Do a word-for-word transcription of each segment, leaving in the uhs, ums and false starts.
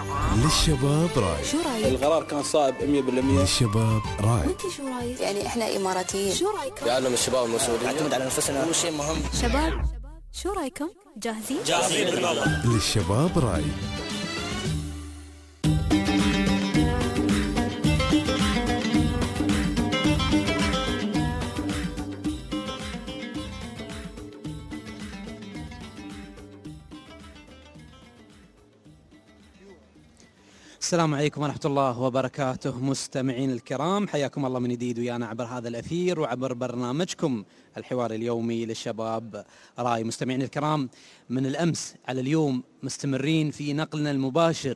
للشباب راي. شو رايك؟ القرار كان صائب مية بالمية. للشباب راي. وانت شو رايك؟ يعني احنا اماراتيين، شو رايكم؟ يعلم الشباب المسؤولين، نعتمد على نفسنا، هو شيء مهم. شباب شو رايكم؟ جاهزين؟ جاهزين بالله. للشباب راي. السلام عليكم ورحمة الله وبركاته. مستمعين الكرام، حياكم الله من جديد ويانا عبر هذا الأثير وعبر برنامجكم الحوار اليومي للشباب راي. مستمعين الكرام، من الأمس على اليوم مستمرين في نقلنا المباشر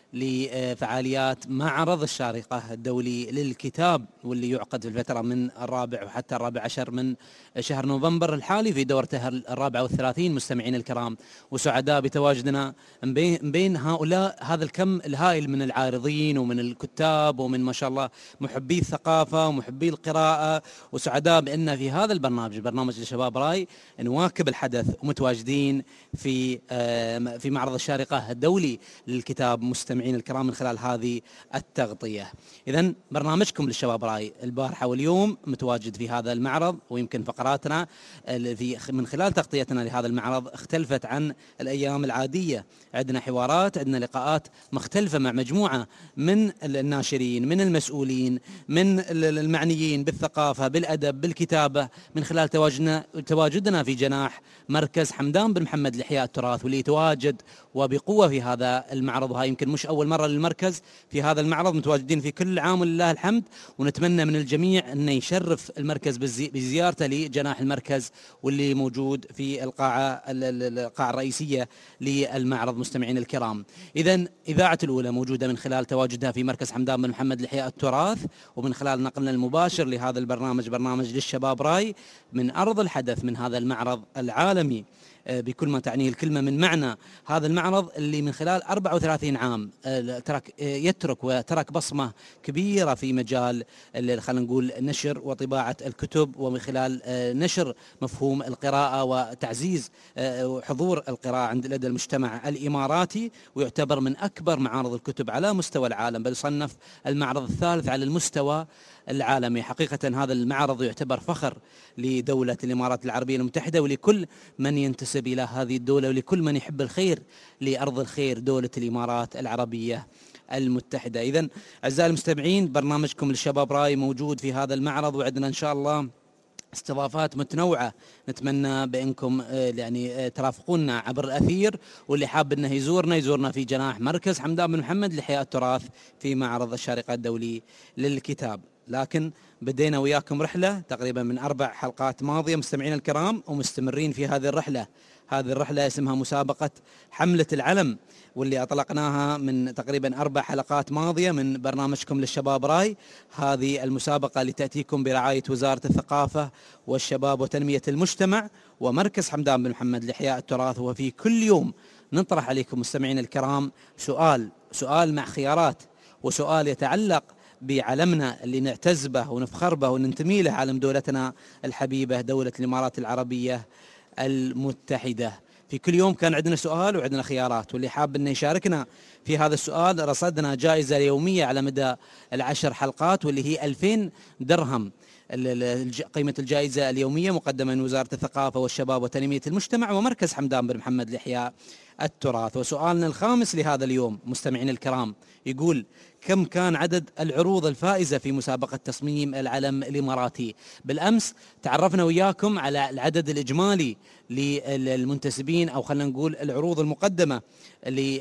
لفعاليات معرض الشارقة الدولي للكتاب، واللي يعقد في الفترة من الرابع وحتى الرابع عشر من شهر نوفمبر الحالي في دورته الرابعة والثلاثين. مستمعين الكرام، وسعداء بتواجدنا بين هؤلاء هذا الكم الهائل من العارضين ومن الكتاب ومن ما شاء الله محبي الثقافة ومحبي القراءة، وسعداء بأن في هذا البرنامج برنامج الشباب راي نواكب الحدث ومتواجدين في في معرض الشارقة الدولي للكتاب. مستمعين الكرام، من خلال هذه التغطية، إذن برنامجكم للشباب راي البارحة واليوم متواجد في هذا المعرض، ويمكن فقراتنا في من خلال تغطيتنا لهذا المعرض اختلفت عن الأيام العادية. عندنا حوارات، عندنا لقاءات مختلفة مع مجموعة من الناشرين، من المسؤولين، من المعنيين بالثقافة، بالأدب، بالكتابة، من خلال تواجدنا تواجدنا في جناح مركز حمدان بن محمد لإحياء التراث، واللي يتواجد وبقوة في هذا المعرض. وهي يمكن مش أول مرة للمركز في هذا المعرض، متواجدين في كل عام ولله الحمد، ونتمنى من الجميع أن يشرف المركز بزيارته لجناح المركز واللي موجود في القاعة القاعة الرئيسية للمعرض. مستمعين الكرام، إذن إذاعة الأولى موجودة من خلال تواجدها في مركز حمدان بن محمد لإحياء التراث، ومن خلال نقلنا المباشر لهذا البرنامج برنامج للشباب راي من أرض الحدث من هذا المعرض العالمي بكل ما تعنيه الكلمة من معنى. هذا المعرض اللي من خلال أربعة وثلاثين عام ترك يترك وترك بصمة كبيرة في مجال خلينا نقول نشر وطباعة الكتب، ومن خلال نشر مفهوم القراءة وتعزيز حضور القراءة عند لدى المجتمع الإماراتي، ويعتبر من أكبر معارض الكتب على مستوى العالم، بل صنف المعرض الثالث على المستوى العالمي. حقيقة هذا المعرض يعتبر فخر لدولة الإمارات العربية المتحدة ولكل من ينتسب إلى هذه الدولة ولكل من يحب الخير لأرض الخير دولة الإمارات العربية المتحدة. إذن أعزائي المستمعين، برنامجكم للشباب راي موجود في هذا المعرض، وعندنا إن شاء الله استضافات متنوعة. نتمنى بأنكم يعني ترافقونا عبر الأثير، واللي حاب أنه يزورنا يزورنا في جناح مركز حمدان بن محمد لإحياء التراث في معرض الشارقة الدولي للكتاب. لكن بدينا وياكم رحلة تقريبا من أربع حلقات ماضية مستمعين الكرام، ومستمرين في هذه الرحلة. هذه الرحلة اسمها مسابقة حملة العلم، واللي أطلقناها من تقريبا أربع حلقات ماضية من برنامجكم للشباب راي. هذه المسابقة لتأتيكم برعاية وزارة الثقافة والشباب وتنمية المجتمع ومركز حمدان بن محمد لإحياء التراث. وفي كل يوم نطرح عليكم مستمعين الكرام سؤال سؤال مع خيارات، وسؤال يتعلق بعلمنا اللي نعتز به ونفخر به وننتمي له، علم دولتنا الحبيبة دولة الإمارات العربية المتحدة. في كل يوم كان عندنا سؤال وعندنا خيارات، واللي حاب أن يشاركنا في هذا السؤال رصدنا جائزة يومية على مدى العشر حلقات، واللي هي ألفين درهم. قيمة الجائزة اليومية مقدمة من وزارة الثقافة والشباب وتنمية المجتمع ومركز حمدان بن محمد لإحياء التراث. وسؤالنا الخامس لهذا اليوم مستمعين الكرام يقول: كم كان عدد العروض الفائزة في مسابقة تصميم العلم الإماراتي؟ بالأمس تعرفنا وياكم على العدد الإجمالي للمنتسبين، أو خلينا نقول العروض المقدمة اللي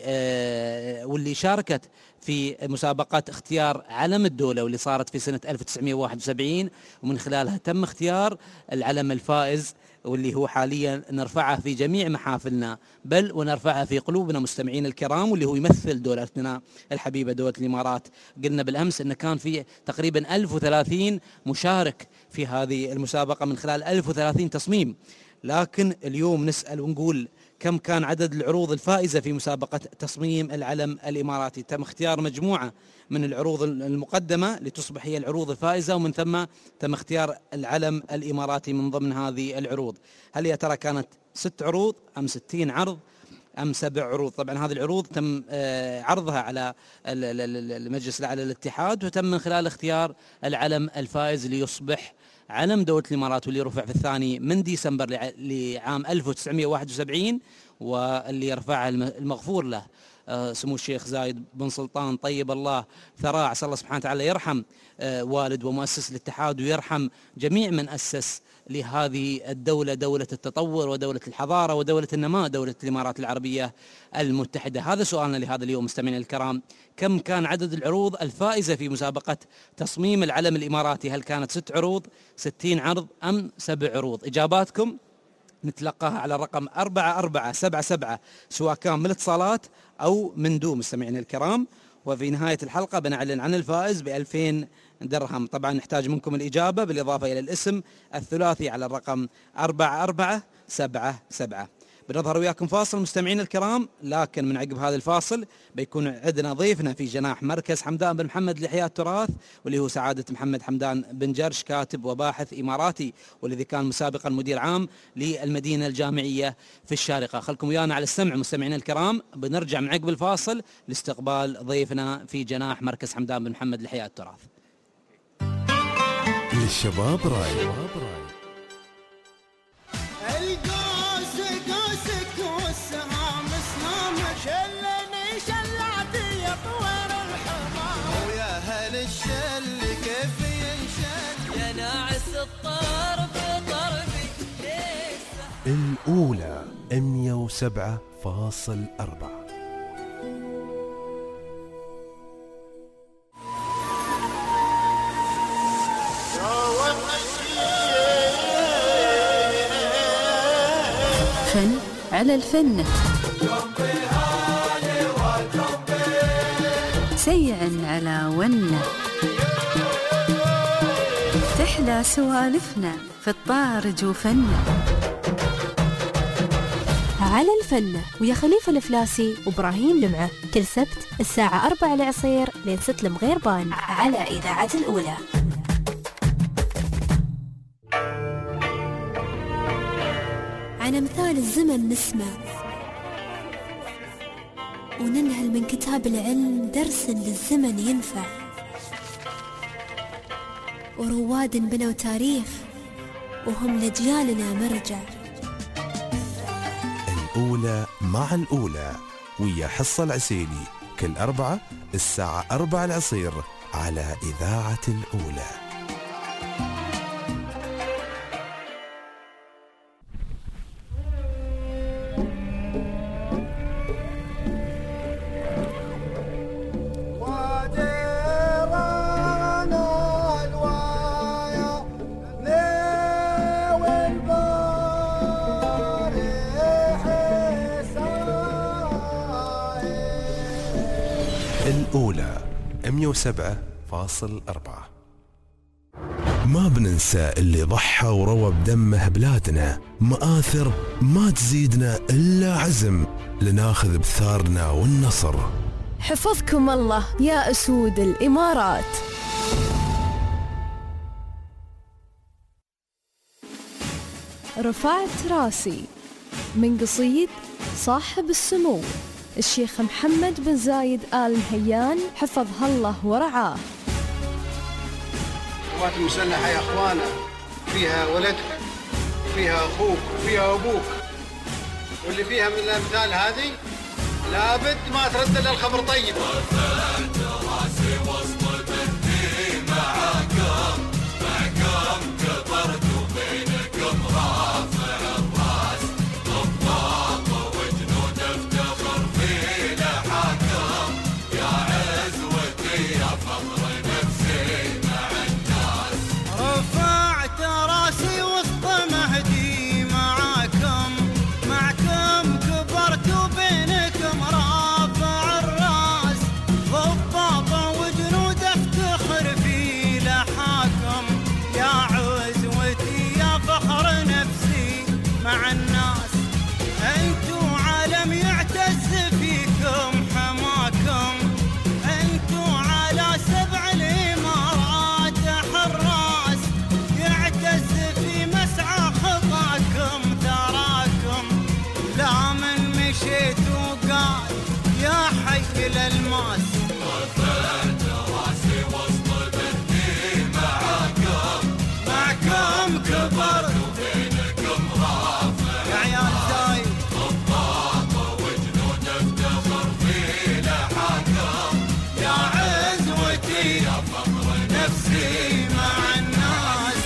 واللي شاركت في مسابقة اختيار علم الدولة، واللي صارت في سنة ألف وتسعمائة وواحد وسبعين، ومن خلالها تم اختيار العلم الفائز، واللي هو حاليا نرفعه في جميع محافلنا، بل ونرفعه في قلوبنا مستمعين الكرام، واللي هو يمثل دولتنا الحبيبة دولة الإمارات. قلنا بالأمس أن كان في تقريبا ألف وثلاثين مشارك في هذه المسابقة من خلال ألف وثلاثين تصميم، لكن اليوم نسأل ونقول: كم كان عدد العروض الفائزة في مسابقة تصميم العلم الإماراتي؟ تم اختيار مجموعة من العروض المقدمة لتصبح هي العروض الفائزة، ومن ثم تم اختيار العلم الإماراتي من ضمن هذه العروض. هل يا ترى كانت ست عروض أم ستين عرض أم سبع عروض. طبعا هذه العروض تم عرضها على المجلس الأعلى للاتحاد، وتم من خلال اختيار العلم الفائز ليصبح علم دولة الإمارات، واللي رفع في الثاني من ديسمبر لعام ألف وتسعمائة وواحد وسبعين، واللي رفعها المغفور له سمو الشيخ زايد بن سلطان طيب الله ثراه. عسى الله سبحانه وتعالى يرحم والد ومؤسس الاتحاد، ويرحم جميع من أسس لهذه الدولة، دولة التطور ودولة الحضارة ودولة النماء، دولة الإمارات العربية المتحدة. هذا سؤالنا لهذا اليوم مستمعينا الكرام: كم كان عدد العروض الفائزة في مسابقة تصميم العلم الإماراتي؟ هل كانت ست عروض، ستين عرض، أم سبع عروض؟ إجاباتكم نتلقاها على الرقم أربعة أربعة سبعة سبعة، سواء كان من الاتصالات أو من دون مستمعينا الكرام. وفي نهاية الحلقة بنعلن عن الفائز بألفين درهم. طبعا نحتاج منكم الإجابة بالإضافة إلى الاسم الثلاثي على الرقم أربعة أربعة سبعة سبعة. بنظهر وياكم فاصل مستمعينا الكرام، لكن من عقب هذا الفاصل بيكون عندنا ضيفنا في جناح مركز حمدان بن محمد لإحياء التراث، واللي هو سعادة محمد حمدان بن جرش، كاتب وباحث إماراتي، والذي كان مسابقا مدير عام للمدينة الجامعية في الشارقة. خلكم ويانا على السمع مستمعينا الكرام، بنرجع من عقب الفاصل لاستقبال ضيفنا في جناح مركز حمدان بن محمد لإحياء التراث. للشباب راي. الأولى مئة وسبعة فاصل أربعة. فن على الفن، سيعا على ونه، تحلى سوالفنا في الطارج وفنه. على الفن ويا خليفة الفلاسي وإبراهيم لمعة، كل سبت الساعة أربعة العصير لين ست المغيربان على إذاعة الأولى. عن أمثال الزمن نسمع، وننهل من كتاب العلم درس للزمن ينفع، ورواد بنوا تاريخ وهم لأجيالنا مرجع. الأولى مع الأولى ويا حصة العسيلي، كل أربعة الساعة أربعة العصير على إذاعة الأولى. الأولى مئة وسبعة فاصل أربعة. ما بننسى اللي ضحى وروى بدمه بلادنا، مآثر ما تزيدنا إلا عزم لناخذ بثارنا والنصر. حفظكم الله يا أسود الإمارات. رفعت راسي من قصيد صاحب السمو الشيخ محمد بن زايد آل نهيان حفظها الله ورعاه. القوات المسلحة يا أخوانا فيها ولدك، فيها أخوك، فيها أبوك، واللي فيها من الأمثال هذه لابد ما ترد إلا الخبر طيب. رفعت راسي وسط بنتي معكم، معكم كبرت وبينكم رافع الراس، ضباط وجنود افتخر في لحاكم، يا عزوتي يا فخر نفسي مع الناس. رفعت راسي وسط مهدي معكم، معكم كبرت وبينكم رافع الراس، ضباط الألماس. رفعت راسي وسط بثي معاكم، معكم كبرت وبينكم رافع يا عيال زايد ضباط وجنود افتخر في لحاكم، يا عزوتي يا فخر نفسي مع الناس.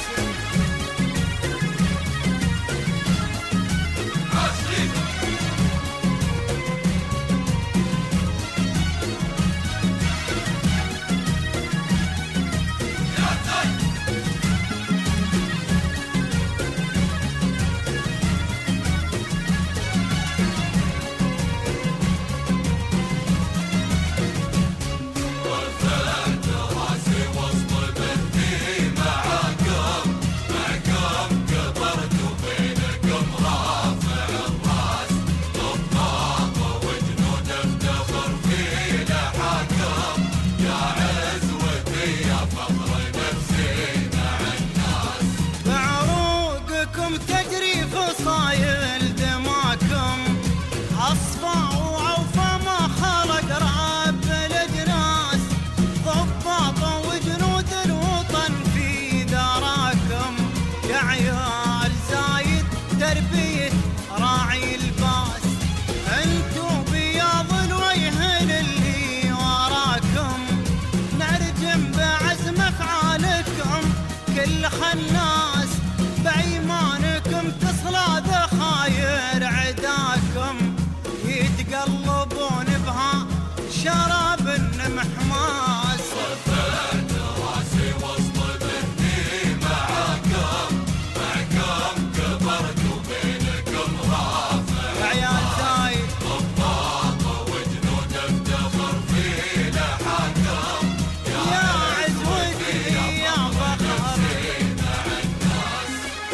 رفعت راسي وسط بثي معاكم، معكم كبرت وبينكم رافع الراس، ضباط وجنود افتخر في لحاكم، يا عزوتي يا فخر نفسي مع الناس. بعروقكم تجري فصايل دماكم، أصفى وعوفى ما خلق رب الأجناس، ضباط وجنود الوطن في داراكم، يا عيال زايد تربية راعي الباس، انتو بياض الوجه للي وراكم، نرجم بعزم افعالكم كل خناس، بأيمانكم تصلى ذخاير عداكم، يتقلبون بها شراب محماس. رفعت راسي وسط بثي معاكم، معكم كبرت وبينكم رافع يا عيال زايد ضباط وجنود افتخر في لحاكم، يا عزوتي يا فخر. مع الناس.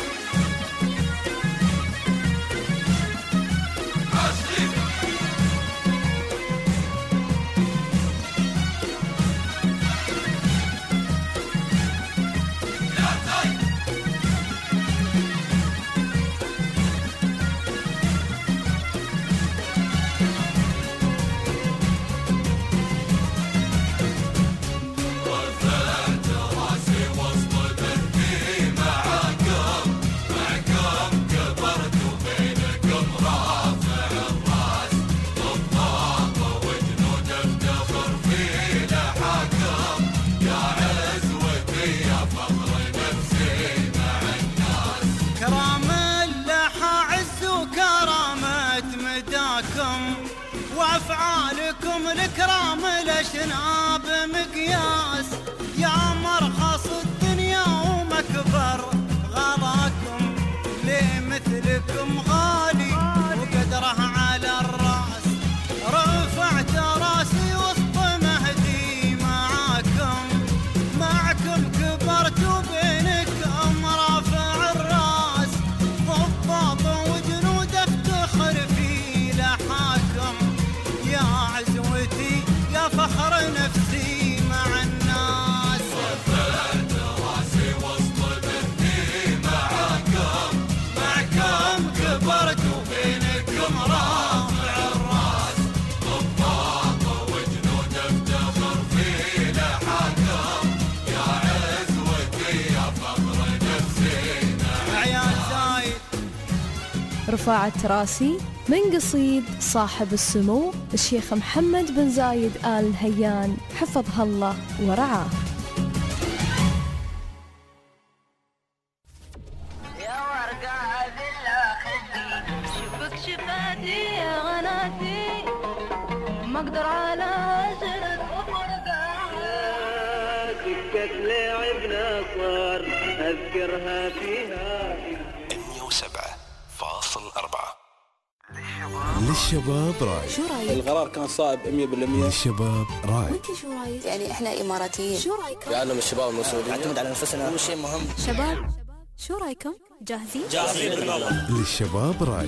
رفعت راسي وسط بثي معاكم، معكم كبرت وبينكم رافع الراس، ضباط وجنود افتخر في لحاكم، يا عزوتي يا فخر نفسي مع الناس. كرام اللحى عز وكرامة مداكم، وافعالكم الكرام الاشناب مقياس، يا مرخص الدنيا ومكبر غلاكم، ليه مثلكم غالي وقدره على الراس، رفعت راسي وسط مهدي معاكم، معكم كبرت وبينكم رافع الراس، ضباط وجنود افتخر في لحاكم، يا عزوتي يا فخر نفسي مع الناس. رفعت راسي وسط بثي معاكم، معكم كبرت وبينكم رافع الراس، ضباط وجنود افتخر في لحاكم، يا عزوتي يا فخر نفسي مع يا عيال زايد رفعت راسي من قصيد صاحب السمو الشيخ محمد بن زايد آل نهيان حفظها الله ورعاه. يا ورقة بالله خدي شوفك شفاتي يا غناتي ما اقدر على عشرة وفرقة سكة لعبنا صار اذكرها فيها مئة وسبعة فاصل أربعة. للشباب راي. شو رايك؟ القرار كان صائب مية بالمية. للشباب راي. وانت شو رايك؟ يعني احنا اماراتيين. شو رايكم؟ يعلم الشباب المسؤولين. نعتمد على نفسنا، هو شيء مهم. شباب شو رايكم؟ جاهزين؟ جاهزين بالله. للشباب راي.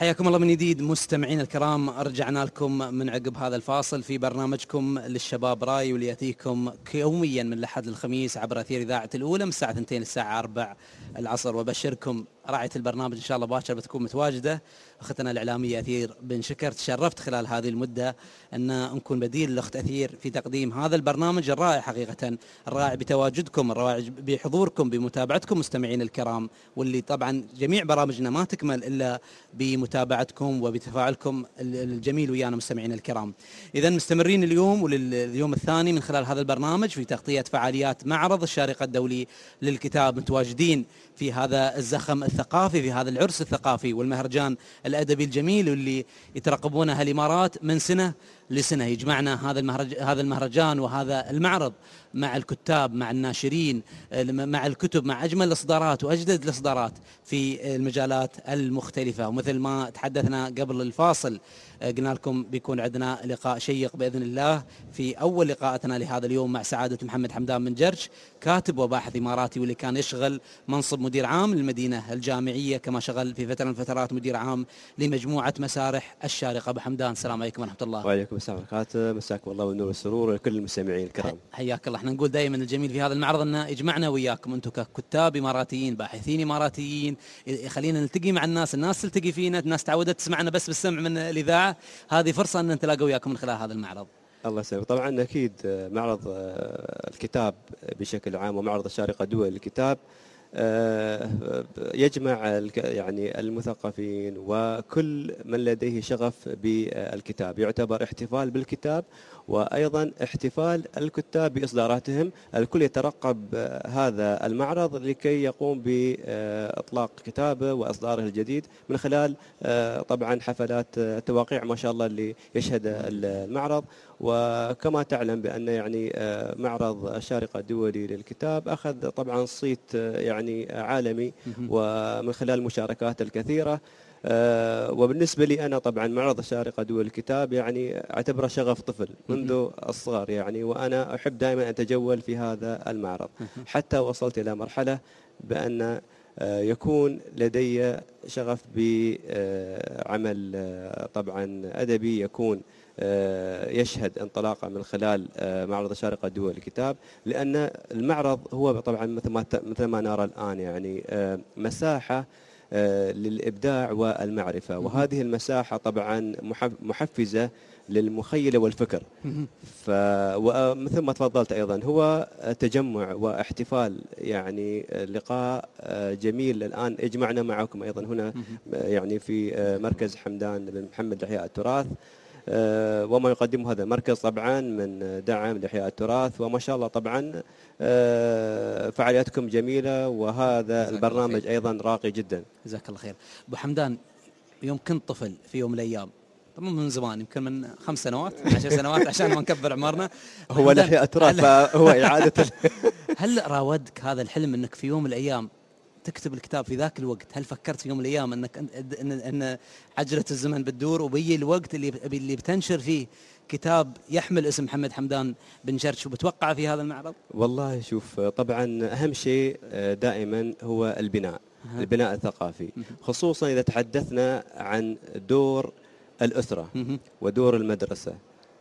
حياكم الله من جديد مستمعين الكرام، رجعنا لكم من عقب هذا الفاصل في برنامجكم للشباب راي، واللي ياتيكم يوميا من الاحد للخميس عبر اثير اذاعه الاولى من الساعه اثنتين للساعه أربعة العصر. وبشركم راعيه البرنامج ان شاء الله باكر بتكون متواجده اختنا الاعلاميه اثير بن شكر. تشرفت خلال هذه المده ان نكون بديل الاخت اثير في تقديم هذا البرنامج الرائع، حقيقه الرائع بتواجدكم، الرائع بحضوركم، بمتابعتكم مستمعين الكرام، واللي طبعا جميع برامجنا ما تكمل الا بمتابعتكم وبتفاعلكم الجميل ويانا مستمعين الكرام. اذا مستمرين اليوم ولليوم الثاني من خلال هذا البرنامج في تغطيه فعاليات معرض الشارقه الدولي للكتاب، متواجدين في هذا الزخم الثقافي، في هذا العرس الثقافي والمهرجان الادبي الجميل واللي يترقبونه الامارات من سنه لسنه. يجمعنا هذا المهرج هذا المهرجان وهذا المعرض مع الكتاب، مع الناشرين، مع الكتب، مع اجمل الاصدارات واجدد الاصدارات في المجالات المختلفه. ومثل ما تحدثنا قبل الفاصل قلنا لكم بيكون عندنا لقاء شيق باذن الله في اول لقاءاتنا لهذا اليوم مع سعاده محمد حمدان بن جرش، كاتب وباحث اماراتي، واللي كان يشغل منصب مدير عام للمدينه الجامعيه، كما شغل في فتره من الفترات مدير عام لمجموعه مسارح الشارقه. ابو حمدان السلام عليكم ورحمه الله. وعليكم السلام ورحمه الله وبركاته، مساكم الله بالنور والسرور لكل المستمعين الكرام. حياك الله. احنا نقول دائما الجميل في هذا المعرض انه يجمعنا وياكم انتم ككتاب اماراتيين، باحثين اماراتيين، خلينا نلتقي مع الناس، الناس تلتقي فينا، الناس تعودت تسمعنا بس بالسمع من الاذاعه، هذه فرصه ان نتلاقى وياكم من خلال هذا المعرض. الله يسلمك. طبعا اكيد معرض الكتاب بشكل عام ومعرض الشارقه الدولي للكتاب يجمع يعني المثقفين وكل من لديه شغف بالكتاب، يعتبر احتفال بالكتاب وأيضا احتفال الكتاب بإصداراتهم. الكل يترقب هذا المعرض لكي يقوم بإطلاق كتابه وإصداره الجديد من خلال طبعا حفلات التواقيع ما شاء الله اللي يشهد المعرض. وكما تعلم بأن يعني معرض الشارقة الدولي للكتاب أخذ طبعا صيت يعني عالمي ومن خلال المشاركات الكثيرة. أه وبالنسبة لي أنا طبعا معرض الشارقة الدولي للكتاب يعني أعتبره شغف طفل منذ الصغر يعني، وأنا أحب دائما أتجول في هذا المعرض حتى وصلت إلى مرحلة بأن أه يكون لدي شغف بعمل أه طبعا أدبي يكون يشهد انطلاقه من خلال معرض الشارقة الدولي للكتاب، لأن المعرض هو طبعا مثل ما مثل ما نرى الآن يعني مساحة للإبداع والمعرفة، وهذه المساحة طبعا محفزة للمخيلة والفكر. ومثل ما تفضلت أيضا هو تجمع واحتفال يعني لقاء جميل الآن يجمعنا معكم أيضا هنا يعني في مركز حمدان بن محمد لإحياء التراث، وما يقدمه هذا المركز طبعا من دعم لإحياء التراث، وما شاء الله طبعا فعالياتكم جميلة وهذا البرنامج أيضا راقي جدا. جزاك الله خير. أبو حمدان، يوم كنت طفل في يوم من الأيام، طبعا من زمان يمكن من خمس سنوات عشر سنوات عشان ما نكبر عمرنا، هو لإحياء التراث فهو إعادة هل راودك هذا الحلم أنك في يوم من الأيام تكتب الكتاب في ذاك الوقت؟ هل فكرت في يوم من الايام انك ان ان عجله الزمن بتدور وبيجي الوقت اللي اللي بتنشر فيه كتاب يحمل اسم محمد حمدان بن جرش وبتوقع في هذا المعرض؟ والله شوف، طبعا اهم شيء دائما هو البناء، البناء الثقافي، خصوصا اذا تحدثنا عن دور الاسره ودور المدرسه.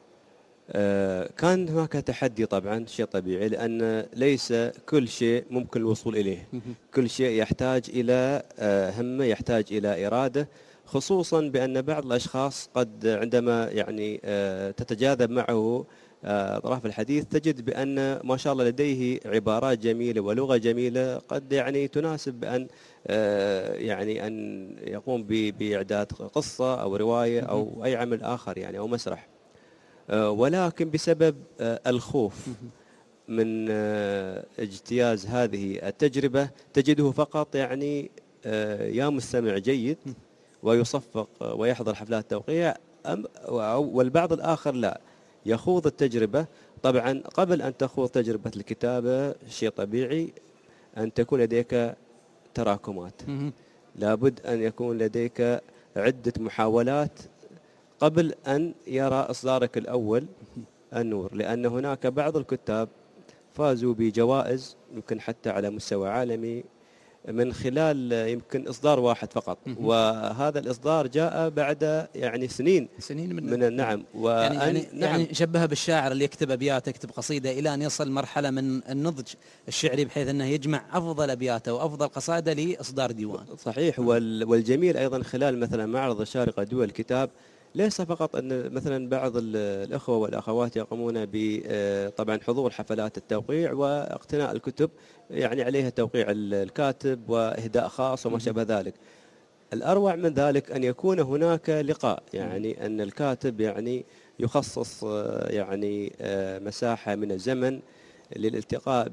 كان هناك تحدي طبعا، شيء طبيعي، لأن ليس كل شيء ممكن الوصول إليه، كل شيء يحتاج إلى همة، يحتاج إلى إرادة، خصوصا بأن بعض الأشخاص قد عندما يعني تتجاذب معه أطراف الحديث تجد بأن ما شاء الله لديه عبارات جميلة ولغة جميلة قد يعني تناسب بأن يعني أن يقوم بإعداد قصة أو رواية أو أي عمل آخر يعني أو مسرح، ولكن بسبب الخوف من اجتياز هذه التجربة تجده فقط يعني يا مستمع جيد ويصفق ويحضر حفلات توقيع، والبعض الآخر لا، يخوض التجربة. طبعا قبل أن تخوض تجربة الكتابة شيء طبيعي أن تكون لديك تراكمات، لابد أن يكون لديك عدة محاولات قبل أن يرى إصدارك الأول النور، لأن هناك بعض الكتاب فازوا بجوائز يمكن حتى على مستوى عالمي من خلال يمكن إصدار واحد فقط، وهذا الإصدار جاء بعد يعني سنين سنين من, من النعم. يعني, يعني, نعم يعني شبهها بالشاعر اللي يكتب أبيات، يكتب قصيدة إلى أن يصل مرحلة من النضج الشعري بحيث أنه يجمع أفضل أبياته وأفضل قصائده لإصدار ديوان. صحيح. والجميل أيضا خلال مثلا معرض الشارقة دول الكتاب ليس فقط أن مثلا بعض الأخوة والأخوات يقومون ب طبعا حضور حفلات التوقيع واقتناء الكتب يعني عليها توقيع الكاتب وإهداء خاص وما شابه ذلك. الأروع من ذلك أن يكون هناك لقاء، يعني أن الكاتب يعني يخصص يعني مساحة من الزمن للالتقاء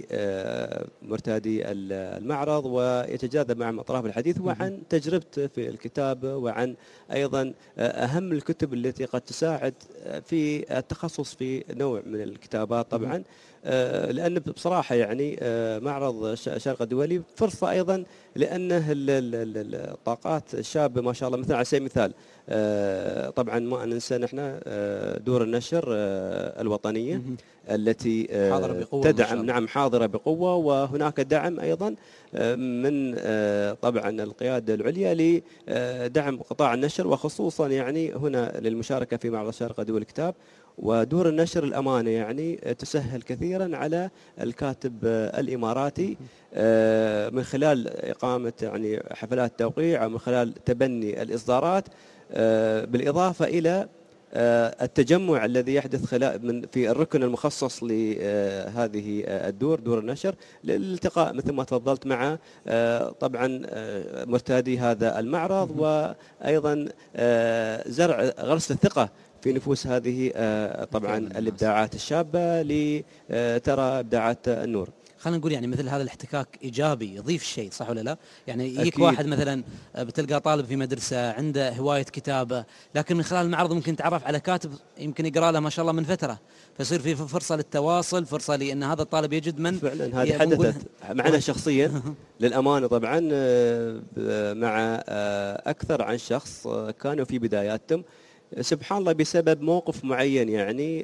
بمرتادي المعرض ويتجاذب مع أطراف الحديث وعن تجربته في الكتابة وعن أيضا أهم الكتب التي قد تساعد في التخصص في نوع من الكتابات طبعا. لأن بصراحة يعني معرض الشارقة الدولي فرصة أيضا لأنه الطاقات الشابة ما شاء الله، مثلا على سبيل المثال طبعا ما ننسى نحن دور النشر الوطنية التي تدعم، نعم حاضرة بقوة، وهناك دعم أيضا من طبعا القيادة العليا لدعم قطاع النشر وخصوصا يعني هنا للمشاركة في معرض الشارقة دول الكتاب. ودور النشر الأمانة يعني تسهل كثيرا على الكاتب الإماراتي من خلال إقامة يعني حفلات توقيع أو من خلال تبني الإصدارات، بالإضافة إلى التجمع الذي يحدث خلال من في الركن المخصص لهذه الدور، دور النشر، للالتقاء مثل ما تفضلت مع طبعا مرتادي هذا المعرض، وأيضا زرع غرس الثقة في نفوس هذه طبعا الإبداعات الشابة لترى إبداعات النور. خلينا نقول يعني مثل هذا الاحتكاك إيجابي يضيف شيء، صح ولا لا؟ يعني يجيك واحد مثلا بتلقى طالب في مدرسة عنده هواية كتابة، لكن من خلال المعرض ممكن تعرف على كاتب يمكن يقرأ له ما شاء الله من فترة، فيصير في فرصة للتواصل، فرصة لأن هذا الطالب يجد من فعلا. هذه حدثت معنا شخصيا للأمانة طبعا مع أكثر عن شخص كانوا في بداياتهم سبحان الله بسبب موقف معين يعني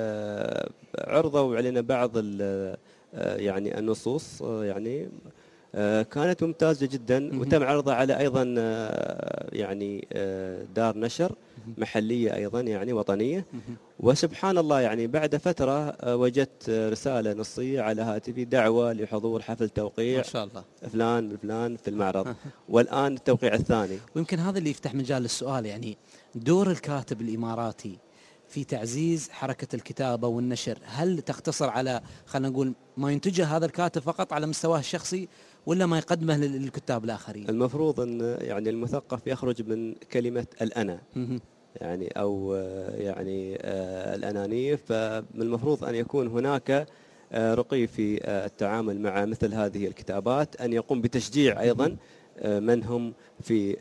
عرضوا علينا بعض يعني النصوص يعني كانت ممتازة جدا، وتم عرضها على أيضا يعني دار نشر محلية أيضا يعني وطنية. وسبحان الله يعني بعد فترة وجدت رسالة نصية على هاتفي دعوة لحضور حفل توقيع ما شاء الله فلان بالفلان في المعرض، والآن التوقيع الثاني. ويمكن هذا اللي يفتح مجال للسؤال، يعني دور الكاتب الإماراتي في تعزيز حركة الكتابة والنشر، هل تقتصر على خلينا نقول ما ينتجه هذا الكاتب فقط على مستواه الشخصي، ولا ما يقدمه للكتاب الآخرين؟ المفروض أن يعني المثقف يخرج من كلمة الأنا يعني أو يعني الأنانية، فمن المفروض أن يكون هناك رقي في التعامل مع مثل هذه الكتابات، أن يقوم بتشجيع أيضا من هم في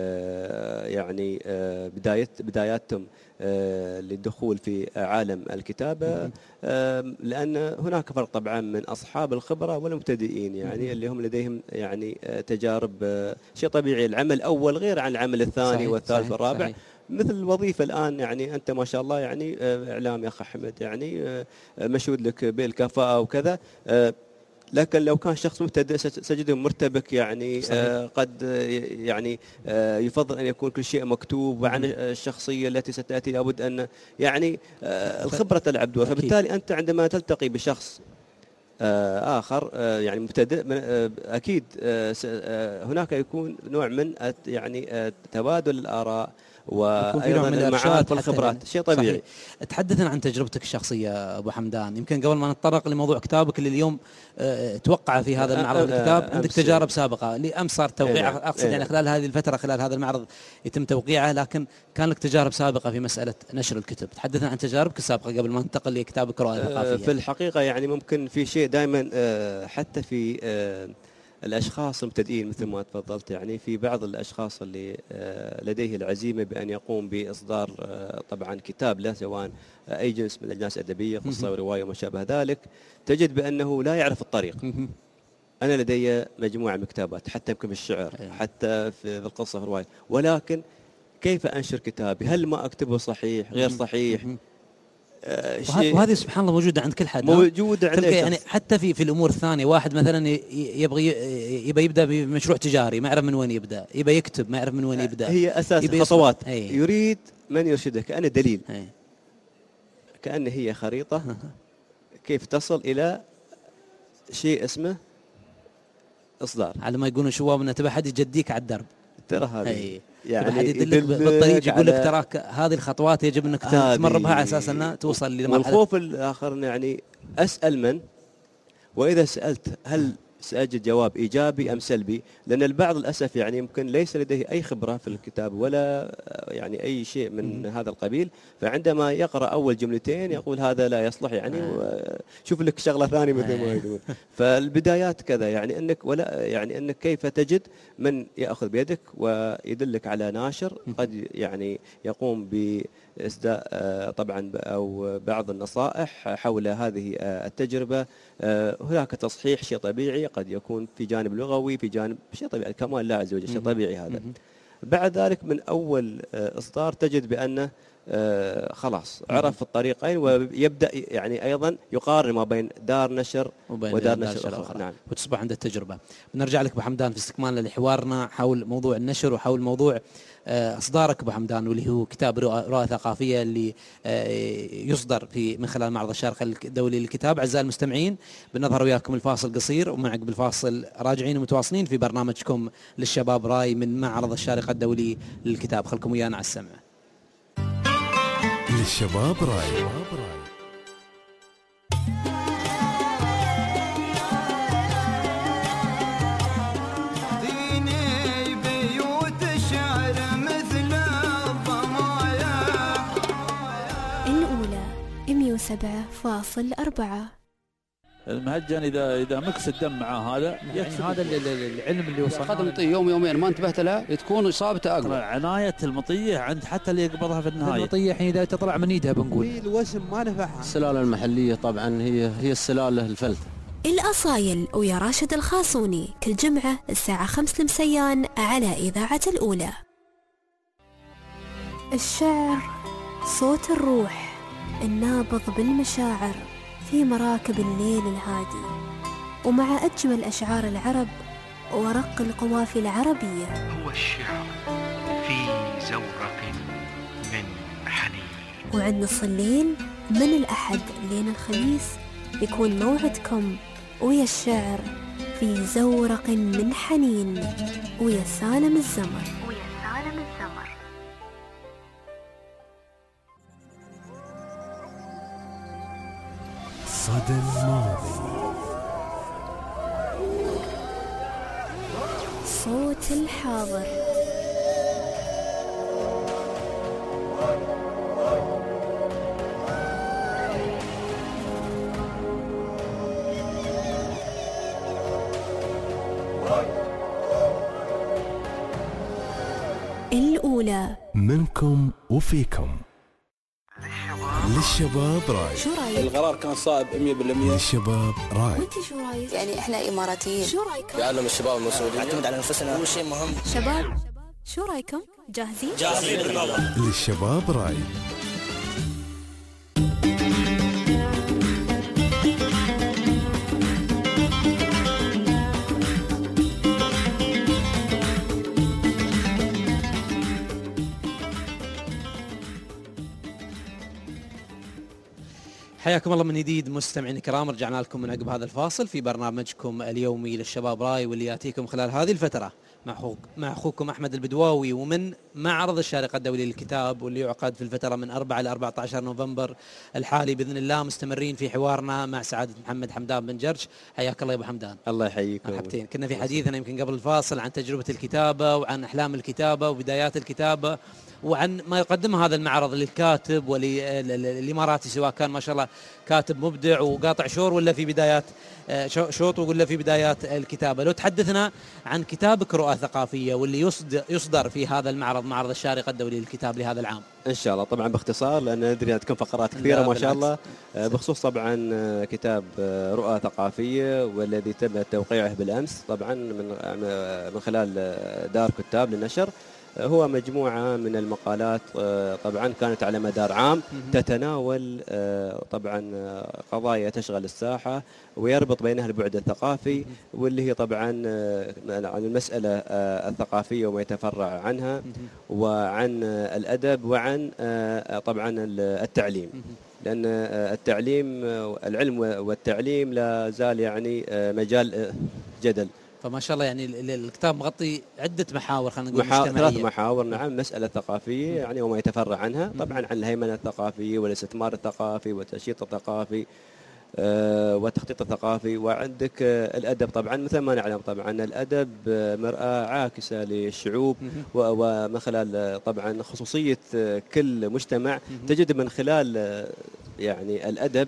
يعني بداية بداياتهم للدخول في عالم الكتابة، لأن هناك فرق طبعا من أصحاب الخبرة والمبتدئين يعني اللي هم لديهم يعني تجارب. شيء طبيعي العمل الأول غير عن العمل الثاني صحيح والثالث صحيح والرابع صحيح. مثل الوظيفة الآن يعني أنت ما شاء الله يعني إعلام يا أخ أحمد يعني مشهود لك بالكفاءة وكذا، لكن لو كان شخص مبتدئ سجده مرتبك يعني آه قد يعني آه يفضل أن يكون كل شيء مكتوب، وعن الشخصية التي ستأتي لابد أن يعني آه الخبرة تلعب دور. فبالتالي أنت عندما تلتقي بشخص آه آخر آه يعني مبتدئ آه أكيد آه آه هناك يكون نوع من يعني آه تبادل الآراء وايضا المعارف والخبرات، شيء طبيعي. صحيح. تحدثنا عن تجربتك الشخصيه ابو حمدان، يمكن قبل ما نتطرق لموضوع كتابك اللي اليوم أه توقع في هذا المعرض الكتاب، عندك تجارب سابقه لامس صار توقيع، اقصد يعني خلال هذه الفتره خلال هذا المعرض يتم توقيعه، لكن كان لك تجارب سابقه في مساله نشر الكتب. تحدثنا عن تجاربك السابقه قبل ما ننتقل لكتابك رؤى ثقافيه. في الحقيقه يعني ممكن في شيء دائما حتى في الأشخاص المبتدئين مثل ما تفضلت، يعني في بعض الأشخاص اللي لديه العزيمة بأن يقوم بإصدار طبعا كتاب له، سواء أي جنس من الأجناس الأدبية قصة ورواية وما شابه ذلك، تجد بأنه لا يعرف الطريق. أنا لدي مجموعة من الكتابات حتى يمكن بالشعر حتى في القصة والرواية، ولكن كيف أنشر كتابي؟ هل ما أكتبه صحيح غير صحيح؟ آه شيء. وهذه سبحان الله موجودة عند كل حد. موجودة عند يعني حتى في في الأمور الثانية، واحد مثلا يبغى يبغى يبدأ بمشروع تجاري ما يعرف من وين يبدأ، يبغى يكتب ما يعرف من وين يبدأ. هي أساس الخطوات. يريد من يرشده، كأنه دليل، هي. كأنه هي خريطة كيف تصل إلى شيء اسمه إصدار. على ما يقولون شواب أن تبى حد يجديك على الدرب، ترى هذه يعني حد يدلك بالطريق، يقول لك تراك هذه الخطوات يجب أنك تمر بها على أساس أنها توصل لمرحلة. والخوف الآخر يعني أسأل من، وإذا سألت هل سأجد جواب إيجابي أم سلبي، لأن البعض للأسف يعني يمكن ليس لديه أي خبرة في الكتاب ولا يعني أي شيء من هذا القبيل، فعندما يقرأ أول جملتين يقول هذا لا يصلح، يعني شوف لك شغلة ثانية مثل ما يقول. فالبدايات كذا، يعني أنك ولا يعني أنك كيف تجد من يأخذ بيدك ويدلك على ناشر قد يعني يقوم بإسداء طبعا أو بعض النصائح حول هذه التجربة. هناك تصحيح شيء طبيعي، قد يكون في جانب لغوي، في جانب شيء طبيعي، كمال الله عز وجل، شيء طبيعي هذا. بعد ذلك من أول إصدار تجد بأنه خلاص عرف الطريقين، ويبدأ يعني أيضا يقارن ما بين دار نشر ودار نشر أخرى. أخرى. نعم. وتصبح عند التجربة. بنرجع لك أبو حمدان في استكمال لحوارنا حول موضوع النشر وحول موضوع إصدارك أبو حمدان، واللي هو كتاب رؤى ثقافية اللي يصدر في من خلال معرض الشارقة الدولي للكتاب. أعزائي المستمعين، بنظهر وياكم الفاصل قصير، ومعك بالفاصل راجعين ومتواصلين في برنامجكم للشباب راي من معرض الشارقة الدولي للكتاب. خلكم ويانا على السمع. للشباب راي. مئة وسبعة فاصلة أربعة. المهجن اذا اذا مكس الدم مع هذا يعني هذا العلم اللي وصل. اخذ مطيه يوم يومين ما انتبهت لها تكون اصابته اقوى. عنايه المطيه عند حتى اللي يقبضها في النهايه. المطيه الحين اذا تطلع من ايدها بنقول في الوسم ما نفعها. السلاله المحليه طبعا هي هي السلاله الفلت. الأصايل ويا راشد الخاصوني كل جمعة الساعة خمس المسيان على إذاعة الأولى. الشعر صوت الروح النابض بالمشاعر في مراكب الليل الهادي، ومع أجمل أشعار العرب ورق القوافي العربية. هو الشعر في زورق من حنين. وعند نص الليل من الأحد لين الخميس يكون موعدكم ويا الشعر في زورق من حنين ويا سالم الزمر. ويا سالم الزمر. صدى الماضي. صوت الحاضر. الأولى منكم وفيكم. للشباب راي. شو رايك؟ القرار كان صائب مية بالمية. للشباب راي. وانت شو رايك؟ يعني احنا اماراتيين. شو رايكم؟ يعلم الشباب المسؤولين. نعتمد على انفسنا، هو شيء مهم. شباب شو رايكم؟ جاهزين؟ جاهزين. للشباب راي. حياكم الله من جديد مستمعين الكرام. رجعنا لكم من عقب هذا الفاصل في برنامجكم اليومي للشباب راي، واللي ياتيكم خلال هذه الفتره مع اخوك مع اخوكم احمد البدواوي، ومن معرض الشارقة الدولي للكتاب، واللي يعقد في الفتره من أربعة إلى أربعة عشر نوفمبر الحالي باذن الله. مستمرين في حوارنا مع سعاده محمد حمدان بن جرش. حياك الله يا ابو حمدان. الله يحييك. مرحبتين. كنا في حديثنا يمكن قبل الفاصل عن تجربه الكتابه وعن احلام الكتابه وبدايات الكتابه وعن ما يقدمه هذا المعرض للكاتب وللإماراتي، سواء كان ما شاء الله كاتب مبدع وقاطع شور ولا في بدايات شوط ولا في بدايات الكتابة. لو تحدثنا عن كتابك رؤى ثقافية واللي يصدر في هذا المعرض، معرض الشارقة الدولي للكتاب لهذا العام. إن شاء الله طبعا باختصار، لأن ندري تكون فقرات كثيرة ما شاء الله. بخصوص طبعا كتاب رؤى ثقافية والذي تم توقيعه بالأمس طبعا من من خلال دار كتاب للنشر. هو مجموعة من المقالات طبعا كانت على مدار عام تتناول طبعا قضايا تشغل الساحة ويربط بينها البعد الثقافي واللي هي طبعا عن المسألة الثقافية وما يتفرع عنها وعن الأدب وعن طبعا التعليم، لأن التعليم العلم والتعليم لا زال يعني مجال جدل. فما شاء الله يعني الكتاب مغطي عدة محاور، خلينا نقول محا... مجتمعية. ثلاث محاور نعم، مسألة ثقافية يعني وما يتفرع عنها، طبعا عن الهيمنة الثقافية والاستثمار الثقافي والتنشيط الثقافي آه والتخطيط الثقافي، وعندك آه الأدب طبعا مثل ما نعلم طبعا الأدب آه مرآة عاكسة للشعوب، ومن خلال آه طبعا خصوصية آه كل مجتمع تجد من خلال آه يعني الأدب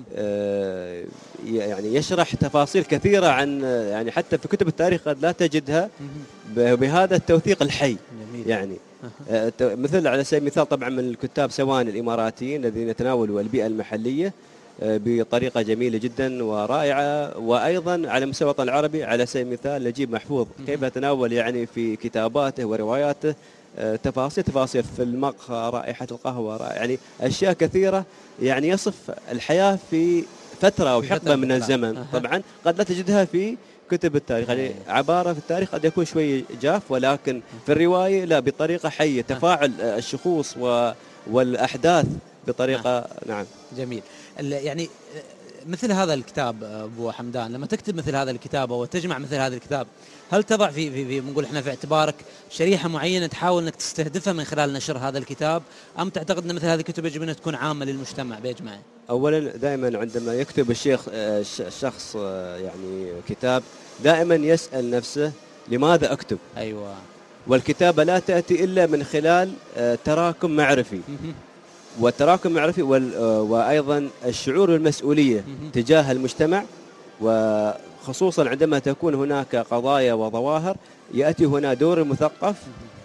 آه يعني يشرح تفاصيل كثيرة عن آه يعني حتى في كتب التاريخ قد لا تجدها بهذا التوثيق الحي. يعني آه مثل على سبيل المثال طبعا من الكتاب سواء الإماراتيين الذين يتناولوا البيئة المحلية بطريقة جميلة جدا ورائعة، وأيضا على مستوى الوطن العربي على سبيل المثال نجيب محفوظ كيف تناول يعني في كتاباته ورواياته تفاصيل تفاصيل في المقهى، رائحة القهوة، يعني أشياء كثيرة يعني يصف الحياة في فترة أو حقبة من الزمن طبعا قد لا تجدها في كتب التاريخ. يعني عبارة في التاريخ قد يكون شوي جاف، ولكن في الرواية لا، بطريقة حية، تفاعل الشخوص والأحداث بطريقة نعم. جميل. يعني مثل هذا الكتاب أبو حمدان، لما تكتب مثل هذا الكتاب أو تجمع مثل هذا الكتاب، هل تضع في في, في نقول احنا في اعتبارك شريحة معينة تحاول انك تستهدفها من خلال نشر هذا الكتاب، ام تعتقد ان مثل هذه الكتب يجب انها تكون عامة للمجتمع بإجماعه؟ اولا دائما عندما يكتب الشيخ الشخص يعني كتاب دائما يسأل نفسه لماذا اكتب؟ ايوه. والكتابة لا تأتي الا من خلال تراكم معرفي. والتراكم معرفي وأيضا الشعور المسؤولية تجاه المجتمع، وخصوصا عندما تكون هناك قضايا وظواهر يأتي هنا دور المثقف